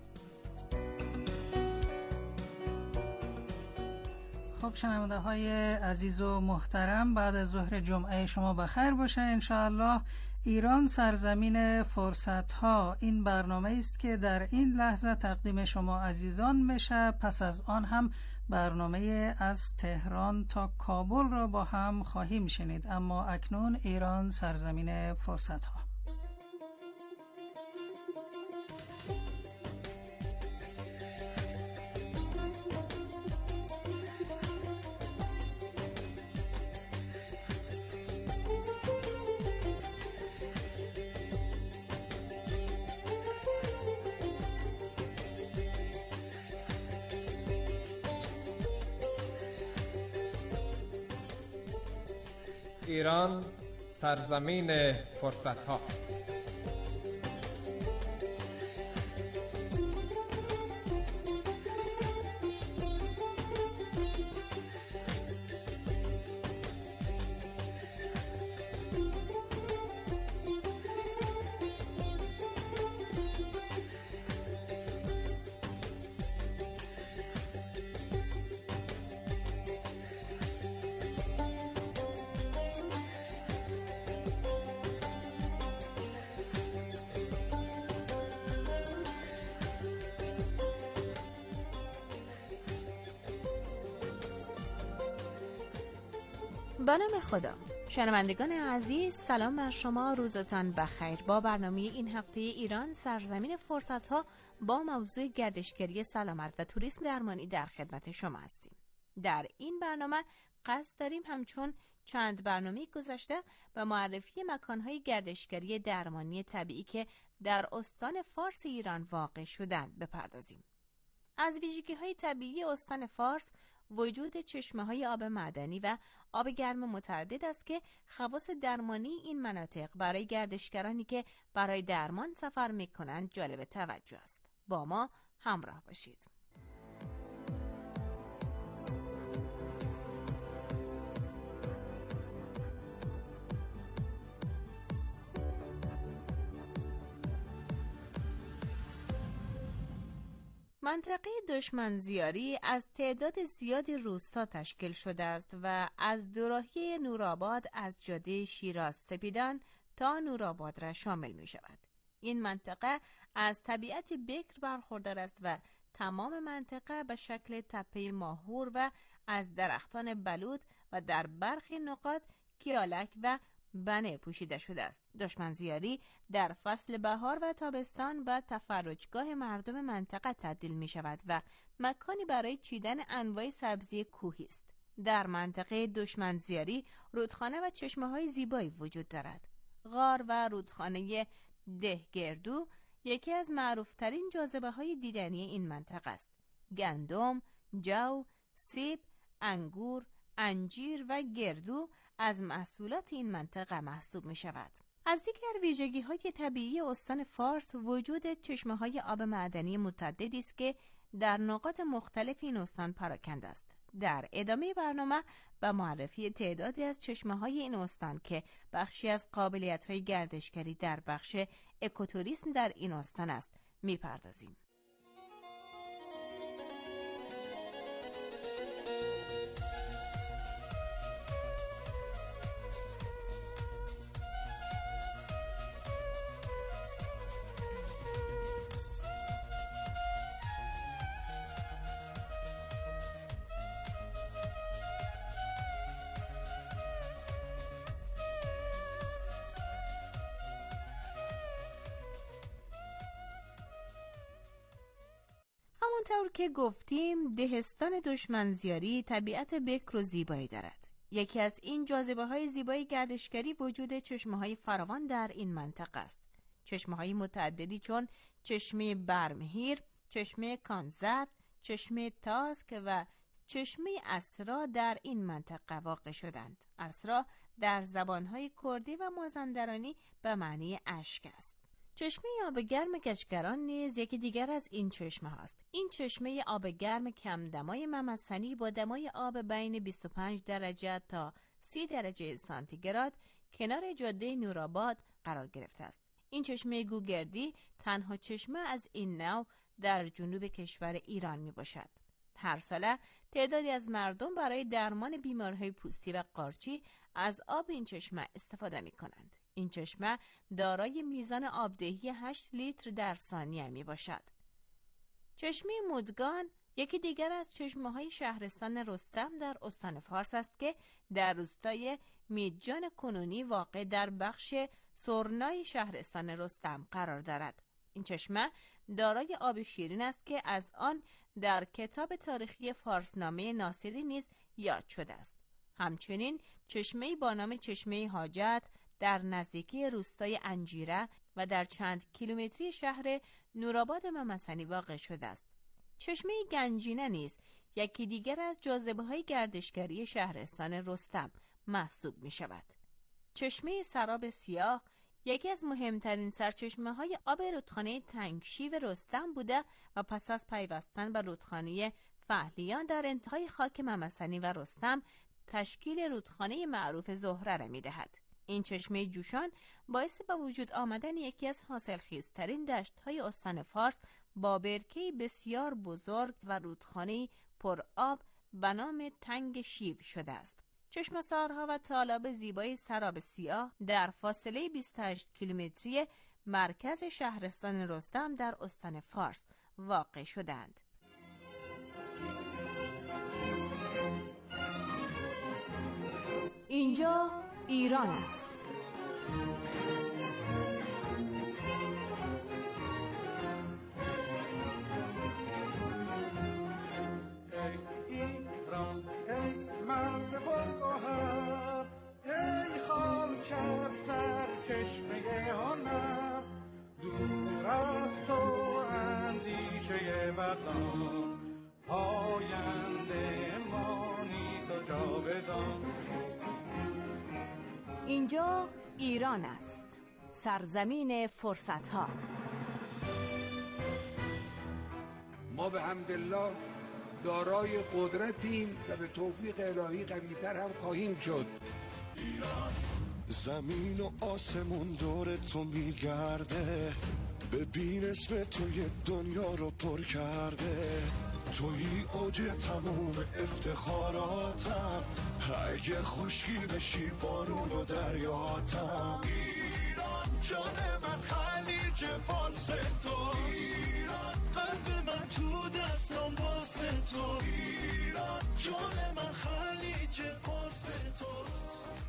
خب شنونده های عزیز و محترم، بعد از ظهر جمعه شما بخیر باشه انشاءالله. ایران سرزمین فرصت ها این برنامه است که در این لحظه تقدیم شما عزیزان میشه. پس از آن هم برنامه از تهران تا کابل را با هم خواهیم شنید، اما اکنون ایران سرزمین فرصت ها. ایران سرزمین فرصت ها. به نام خدا. شنوندگان عزیز، سلام بر شما، روزتان بخیر. با برنامه این هفته ایران سرزمین فرصت‌ها با موضوع گردشگری سلامت و توریسم درمانی در خدمت شما هستیم. در این برنامه قصد داریم همچون چند برنامه گذشته به معرفی مکان‌های گردشگری درمانی طبیعی که در استان فارس ایران واقع شدند بپردازیم. از ویژگی‌های طبیعی استان فارس وجود چشمه‌های آب معدنی و آب گرم متعدد است که خواص درمانی این مناطق برای گردشگرانی که برای درمان سفر می‌کنند جالب توجه است. با ما همراه باشید. منطقه دشمنزیاری از تعداد زیادی روستا تشکیل شده است و از دوراهی نورآباد از جاده شیراز سپیدان تا نورآباد را شامل می شود. این منطقه از طبیعت بکر برخوردار است و تمام منطقه به شکل تپه ماهور و از درختان بلوط و در برخی نقاط کیالک و بنه پوشیده شده است. دشمنزیاری در فصل بهار و تابستان به تفرجگاه مردم منطقه تبدیل می شود و مکانی برای چیدن انواع سبزی کوهی است. در منطقه دشمنزیاری رودخانه و چشمه های زیبایی وجود دارد. غار و رودخانه دهگردو یکی از معروفترین جاذبه های دیدنی این منطقه است. گندم، جو، سیب، انگور، انجیر و گردو از محصولات این منطقه محسوب می شود. از دیگر ویژگی های طبیعی استان فارس وجود چشمه های آب معدنی متعددی است که در نقاط مختلف این استان پراکنده است. در ادامه برنامه به معرفی تعدادی از چشمه های این استان که بخشی از قابلیت های گردشگری در بخش اکوتوریسم در این استان است می پردازیم. همانطور که گفتیم دهستان دشمنزیاری طبیعت بکر و زیبایی دارد. یکی از این جاذبه های زیبایی گردشگری وجود چشمه های فراوان در این منطقه است. چشمه های متعددی چون چشمه برمهیر، چشمه کانزد، چشمه تاسک و چشمه اسرا در این منطقه واقع شدند. اسرا در زبانهای کردی و مازندرانی به معنی اشک است. چشمه آب گرم گچگران نیز یکی دیگر از این چشمه هاست. این چشمه آب گرم کم دمای ممسنی با دمای آب بین بیست و پنج درجه تا سی درجه سانتیگراد کنار جاده نورآباد قرار گرفته است. این چشمه گوگردی تنها چشمه از این نوع در جنوب کشور ایران می باشد. هر ساله تعدادی از مردم برای درمان بیماری‌های پوستی و قارچی از آب این چشمه استفاده می کنند. این چشمه دارای میزان آبدهی هشت لیتر در ثانیه می باشد. چشمه مدگان یکی دیگر از چشمه‌های شهرستان رستم در استان فارس است که در روستای میدجان کنونی واقع در بخش سرنای شهرستان رستم قرار دارد. این چشمه دارای آب شیرین است که از آن در کتاب تاریخی فارسنامه ناصری نیز یاد شده است. همچنین چشمه‌ای با نام چشمه حاجت در نزدیکی روستای انجیره و در چند کیلومتری شهر نورآباد ممسنی واقع شده است. چشمه گنجینه نیز یکی دیگر از جاذبه‌های گردشگری شهرستان رستم محسوب می شود. چشمه سراب سیاه یکی از مهمترین سرچشمه‌های آب رودخانه تنگشیو رستم بوده و پس از پیوستن به رودخانه فهلیان در انتهای خاک ممسنی و رستم تشکیل رودخانه معروف زهره را می‌دهد. این چشمه جوشان باعث به وجود آمدن یکی از حاصلخیزترین دشت‌های استان فارس با برکه‌ای بسیار بزرگ و رودخانه‌ای پر آب به نام تنگ شیو شده است. چشمه‌سارها و تالاب زیبای سراب سیاه در فاصله بیست و هشت کیلومتری مرکز شهرستان رستم در استان فارس واقع شدند. اینجا ایران است. چشمه هنر دور از تو اندیشه بدان پاینده مانی تو جاودان. اینجا ایران است، سرزمین فرصت ها. ما به حمدالله دارای قدرتیم و به توفیق الهی قوی‌تر هم خواهیم شد. ایران زمین و آسمون دور تو میگرده، ببین اسم تو یه دنیا رو پر کرده، توی اوج تموم افتخاراتم، اگه خشکی بشی بارون و دریاتم. ایران جان من خلیج فارس توست، ایران قلب من تو دستم واسه توست، ایران جان من خلیج فارس توست.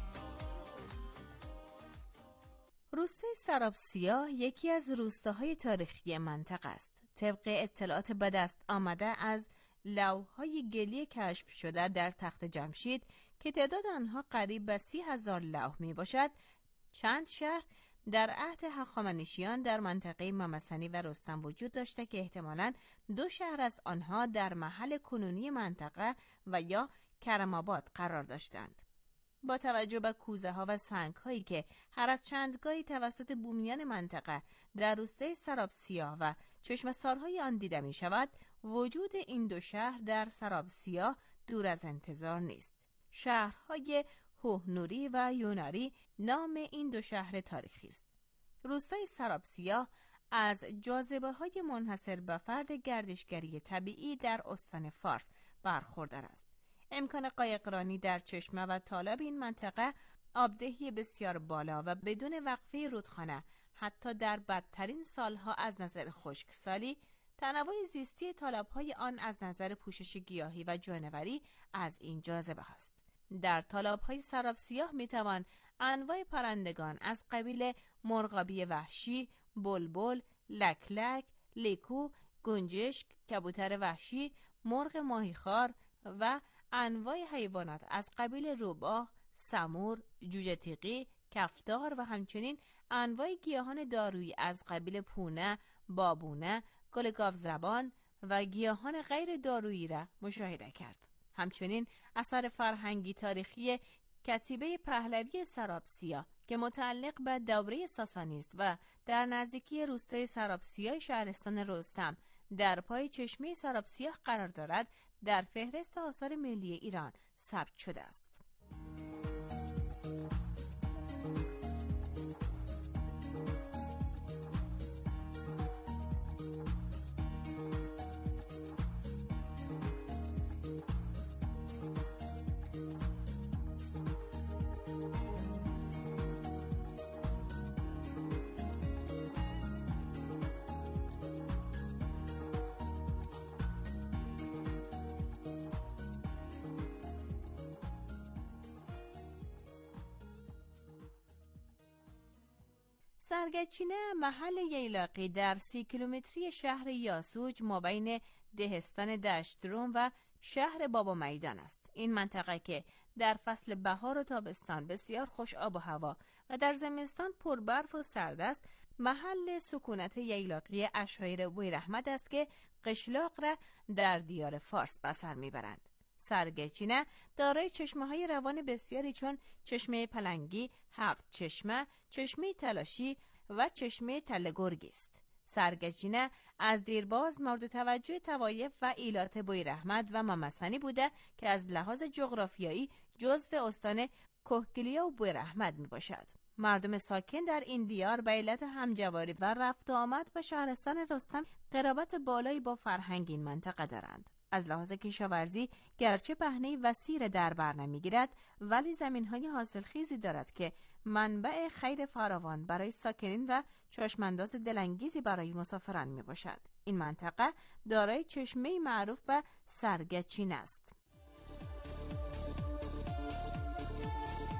روستای سراب سیاه یکی از روستاهای تاریخی منطقه است. طبق اطلاعات به دست آمده از لوح‌های گلی کشف شده در تخت جمشید که تعداد آنها قریب به سی هزار لوح می باشد، چند شهر در عهد هخامنشیان در منطقه ممسنی و رستم وجود داشته که احتمالاً دو شهر از آنها در محل کنونی منطقه و یا کرم‌آباد قرار داشتند. با توجه به کوزه ها و سنگ هایی که هر از چندگاهی توسط بومیان منطقه در روستای سراب سیاه و چشم سارهای آن دیده می شود، وجود این دو شهر در سراب سیاه دور از انتظار نیست. شهرهای هوهنوری و یوناری نام این دو شهر تاریخی است. روستای سراب سیاه از جاذبه های منحصر به فرد گردشگری طبیعی در استان فارس برخوردار است. امکان قایقرانی در چشمه و تالاب این منطقه، آبدهی بسیار بالا و بدون وقفه رودخانه حتی در بدترین سالها از نظر خشکسالی، تنوع زیستی تالاب‌های آن از نظر پوشش گیاهی و جانوری از این جاذبه است. در تالاب‌های سراب سیاه می‌توان انواع پرندگان از قبیل مرغابی وحشی، بلبل، لکلک، لیکو، گنجشک، کبوتر وحشی، مرغ ماهیخوار و انواع حیوانات از قبیل روباه، سمور، جوجه تیغی، کفتار و همچنین انواع گیاهان دارویی از قبیل پونه، بابونه، گل گاوزبان و گیاهان غیر دارویی را مشاهده کرد. همچنین اثر فرهنگی تاریخی کتیبه پهلوی سراب سیاه که متعلق به دوره ساسانی است و در نزدیکی روستای سراب سیاه شهرستان رستم در پای چشمه سراب سیاه قرار دارد، در فهرست آثار ملی ایران ثبت شده است. سرگچینه محل ییلاقی در سی کیلومتری شهر یاسوج مابین دهستان دشتروم و شهر بابا میدان است. این منطقه که در فصل بهار و تابستان بسیار خوش آب و هوا و در زمستان پر برف و سرد است، محل سکونت ییلاقی اشایر بویراحمد است که قشلاق را در دیار فارس به سر میبرند. سرگچینه دارای چشمه‌های روان بسیاری چون چشمه پلنگی، هفت چشمه، چشمه تلاشی و چشمه تله گرگی است. سرگچینه از دیرباز مورد توجه طوایف و ایلات بویراحمد و ممسنی بوده که از لحاظ جغرافیایی جزو استان کهگیلیا و بویراحمد می باشد. مردم ساکن در این دیار به علت همجواری و رفت و آمد به شهرستان رستم قرابت بالایی با فرهنگ این منطقه دارند. از لحاظ کشاورزی گرچه پهنه وسیع در بر نمیگیرد، ولی زمین‌های حاصلخیزی دارد که منبع خیر فراوان برای ساکنین و چشمانداز دلانگیزی برای مسافران میباشد. این منطقه دارای چشمه معروف به سرگچینه است.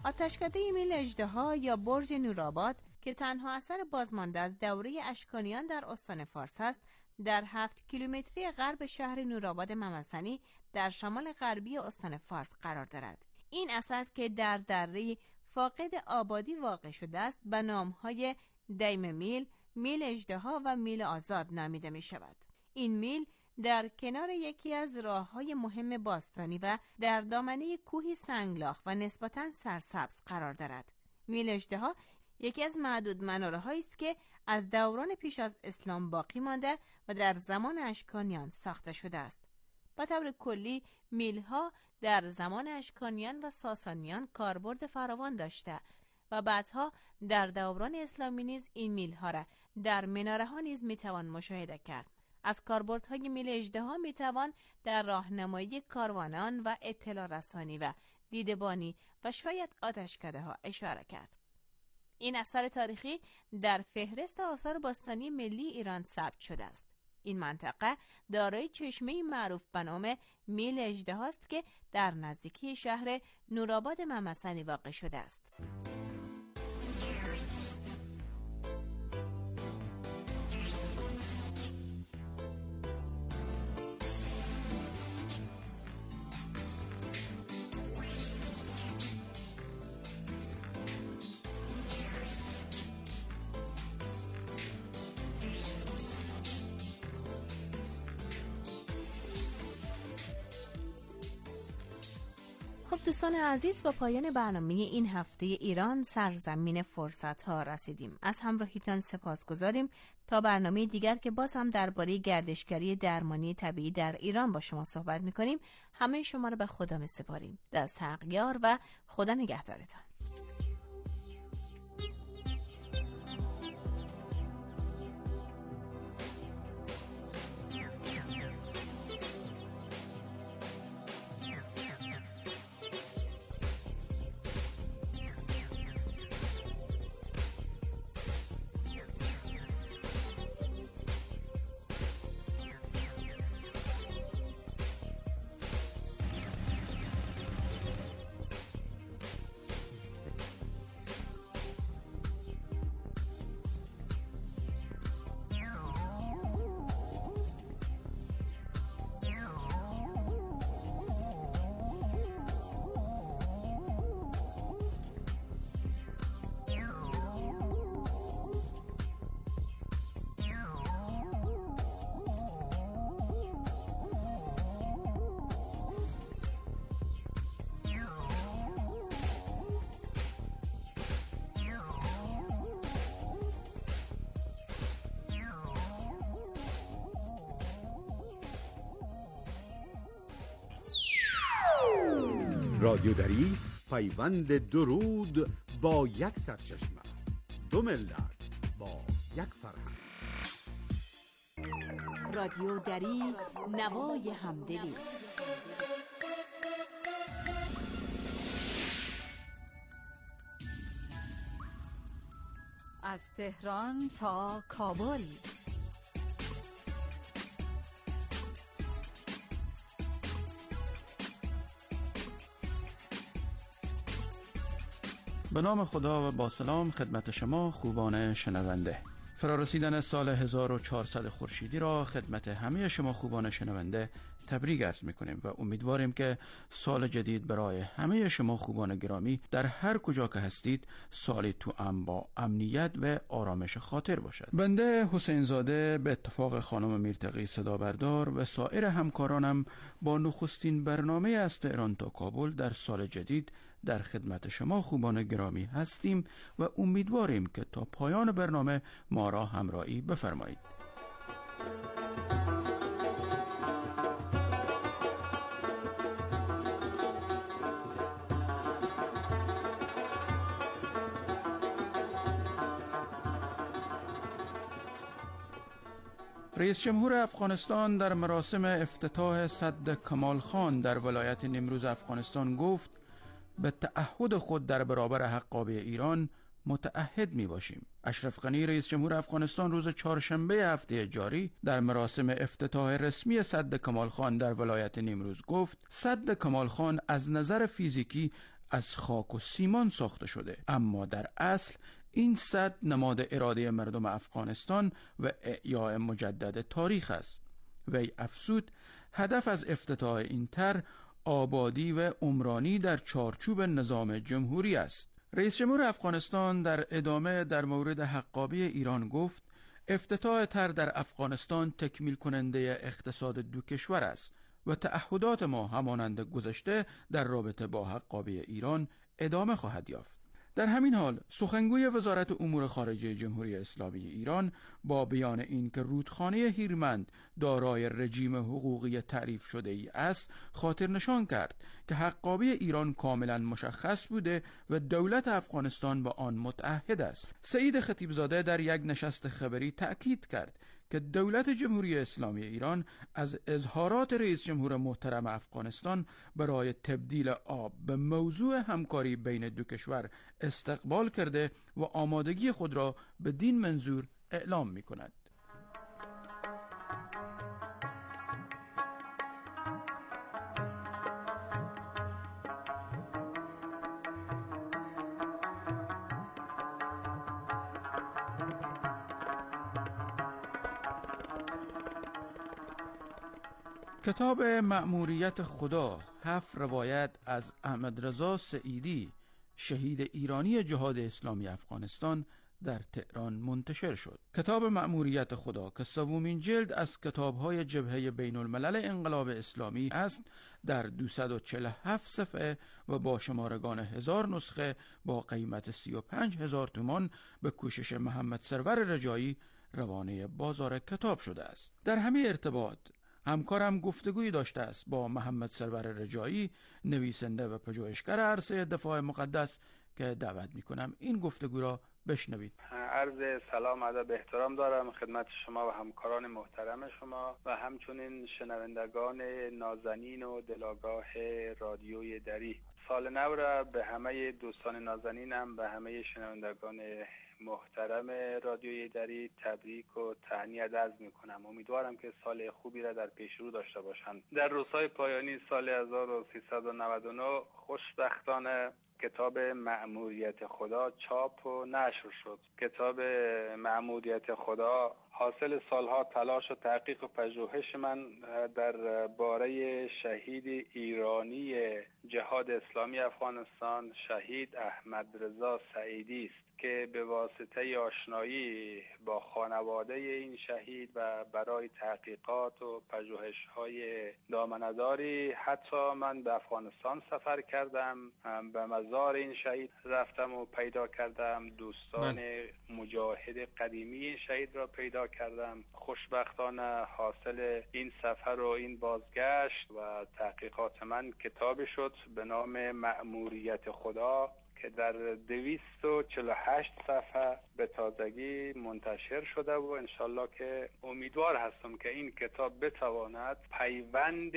آتشکده میل اژدها یا برج نورآباد که تنها اثر بازمانده از دوره اشکانیان در استان فارس است، در هفت کیلومتری غرب شهر نورآباد ممسنی در شمال غربی استان فارس قرار دارد. این اثر که در دره فاقد آبادی واقع شده است به نام‌های دیم میل، میل اژدها و میل آزاد نامیده می شود. این میل در کنار یکی از راه‌های مهم باستانی و در دامنه کوهی سنگلاخ و نسبتاً سرسبز قرار دارد. میل اژدها یکی از معدود مناره‌هایی است که از دوران پیش از اسلام باقی مانده و در زمان اشکانیان ساخته شده است. به طور کلی میلها در زمان اشکانیان و ساسانیان کاربرد فراوان داشته و بعدها در دوران اسلامی نیز این میلها را در مناره‌ها نیز میتوان مشاهده کرد. از کاربردهای میل اژدها میتوان در راهنمایی کاروانان و اطلاع رسانی و دیدبانی و شاید آتشکده‌ها اشاره کرد. این اثر تاریخی در فهرست آثار باستانی ملی ایران ثبت شده است. این منطقه دارای چشمه معروف به نام میل اژدها است که در نزدیکی شهر نورآباد ممسنی واقع شده است. خب دوستان عزیز، با پایان برنامه این هفته ایران سرزمین فرصت ها رسیدیم. از همراهیتان سپاسگزاریم. تا برنامه دیگر که باز هم درباره گردشگری درمانی طبیعی در ایران با شما صحبت میکنیم، همه شما رو به خدا میسپاریم. دست حقیار و خدا نگهدارتان. رادیو دری، پیوند درود با یک سرچشمه، دو ملت با یک فرهنگ. رادیو دری، نوای همدلی. از تهران تا کابل، به نام خدا و با سلام خدمت شما خوبان شنونده. فرارسیدن سال هزار و چهارصد خورشیدی را خدمت همه شما خوبان شنونده تبریک عرض میکنیم و امیدواریم که سال جدید برای همه شما خوبان گرامی در هر کجا که هستید سالی تو ام با امنیت و آرامش خاطر باشد. بنده حسین زاده به اتفاق خانم میرتقی صدا بردار و سایر همکارانم با نخستین برنامه از تهران تا کابل در سال جدید در خدمت شما خوبان گرامی هستیم و امیدواریم که تا پایان برنامه ما را همراهی بفرمایید. رئیس جمهور افغانستان در مراسم افتتاح سد کمال خان در ولایت نیمروز افغانستان گفت به تعهد خود در برابر حقابه ایران متعهد می باشیم. اشرف غنی رئیس جمهور افغانستان روز چهارشنبه هفته جاری در مراسم افتتاح رسمی سد کمال خان در ولایت نیمروز گفت سد کمال خان از نظر فیزیکی از خاک و سیمان ساخته شده، اما در اصل این سد نماد اراده مردم افغانستان و احیاء مجدد تاریخ است. وی افزود هدف از افتتاح این طرح آبادی و عمرانی در چارچوب نظام جمهوری است. رئیس جمهور افغانستان در ادامه در مورد حقابی ایران گفت افتتاح طرح در افغانستان تکمیل کننده اقتصاد دو کشور است و تعهدات ما همانند گذشته در رابطه با حقابی ایران ادامه خواهد یافت. در همین حال سخنگوی وزارت امور خارجه جمهوری اسلامی ایران با بیان این که رودخانه هیرمند دارای رژیم حقوقی تعریف شده ای است خاطر نشان کرد که حقابی ایران کاملا مشخص بوده و دولت افغانستان با آن متعهد است. سعید خطیبزاده در یک نشست خبری تأکید کرد که دولت جمهوری اسلامی ایران از اظهارات رئیس جمهور محترم افغانستان برای تبدیل آب به موضوع همکاری بین دو کشور استقبال کرده و آمادگی خود را بدین منظور اعلام می کند. کتاب مأموریت خدا، هفت روایت از احمد رضا سعیدی، شهید ایرانی جهاد اسلامی افغانستان، در تهران منتشر شد. کتاب مأموریت خدا که سومین جلد از کتاب‌های جبهه بین الملل انقلاب اسلامی است، در دویست و چهل و هفت صفحه و با شمارگان هزار نسخه با قیمت سی و پنج هزار تومان به کوشش محمد سرور رجایی روانه بازار کتاب شده است. در همین ارتباط همکارم گفتگویی داشته است با محمد سرور رجایی، نویسنده و پژوهشگر عرصه دفاع مقدس، که دعوت میکنم این گفتگو را بشنوید. عرض سلام ادب احترام دارم خدمت شما و همکاران محترم شما و همچنین شنوندگان نازنین و دلاگاه رادیوی دری. سال نو را به همه دوستان نازنینم، به همه شنوندگان محترم رادیوی دری تبریک و تهنیت عرض میکنم. امیدوارم که سال خوبی را در پیش رو داشته باشند. در روزهای پایانی سال هزار و سیصد و نود و نه خوشبختانه کتاب مأموریت خدا چاپ و نشر شد. کتاب مأموریت خدا حاصل سالها تلاش و تحقیق و پژوهش من در باره شهید ایرانی جهاد اسلامی افغانستان، شهید احمد رضا سعیدی است که به واسطه آشنایی با خانواده این شهید و برای تحقیقات و پژوهش‌های دامنه‌داری حتی من به افغانستان سفر کردم، به مزار این شهید رفتم و پیدا کردم، دوستان مجاهد قدیمی این شهید را پیدا کردم. خوشبختانه حاصل این سفر و این بازگشت و تحقیقات من کتابی شد به نام مأموریت خدا که در دویست و چهل و هشت صفحه به تازگی منتشر شده و انشالله که امیدوار هستم که این کتاب بتواند پیوند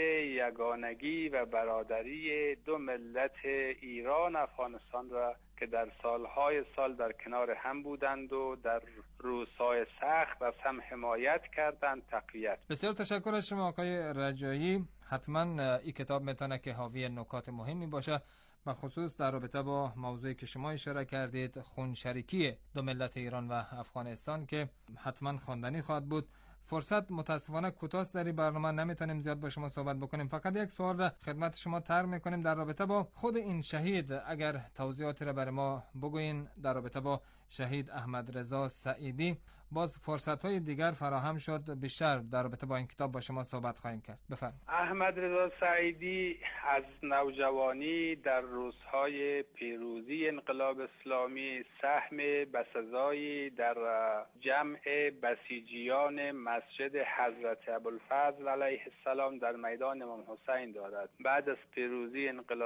یگانگی و برادری دو ملت ایران افغانستان را که در سالهای سال در کنار هم بودند و در روزهای سخت از هم حمایت کردند تقویت. بسیار تشکر از شما آقای رجایی. حتما این کتاب میتونه که حاوی نکات مهمی باشه، و خصوص در رابطه با موضوعی که شما اشاره کردید، خونشریکی دو ملت ایران و افغانستان، که حتما خواندنی خواهد بود. فرصت متاسفانه کوتاست در این برنامه، نمیتونیم زیاد با شما صحبت بکنیم. فقط یک سوال را خدمت شما طرح میکنیم در رابطه با خود این شهید. اگر توضیحاتی را برای ما بگوین در رابطه با شهید احمد رضا سعیدی، باز فرصت‌های دیگر فراهم شد بیشتر در رابطه با این کتاب با شما صحبت خواهیم کرد. بفرمایید. احمد رضا سعیدی از نوجوانی در روزهای پیروزی انقلاب اسلامی سهم بسزایی در جمع بسیجیان مسجد حضرت ابوالفضل علیه السلام در میدان امام حسین دارد. بعد از پیروزی انقلاب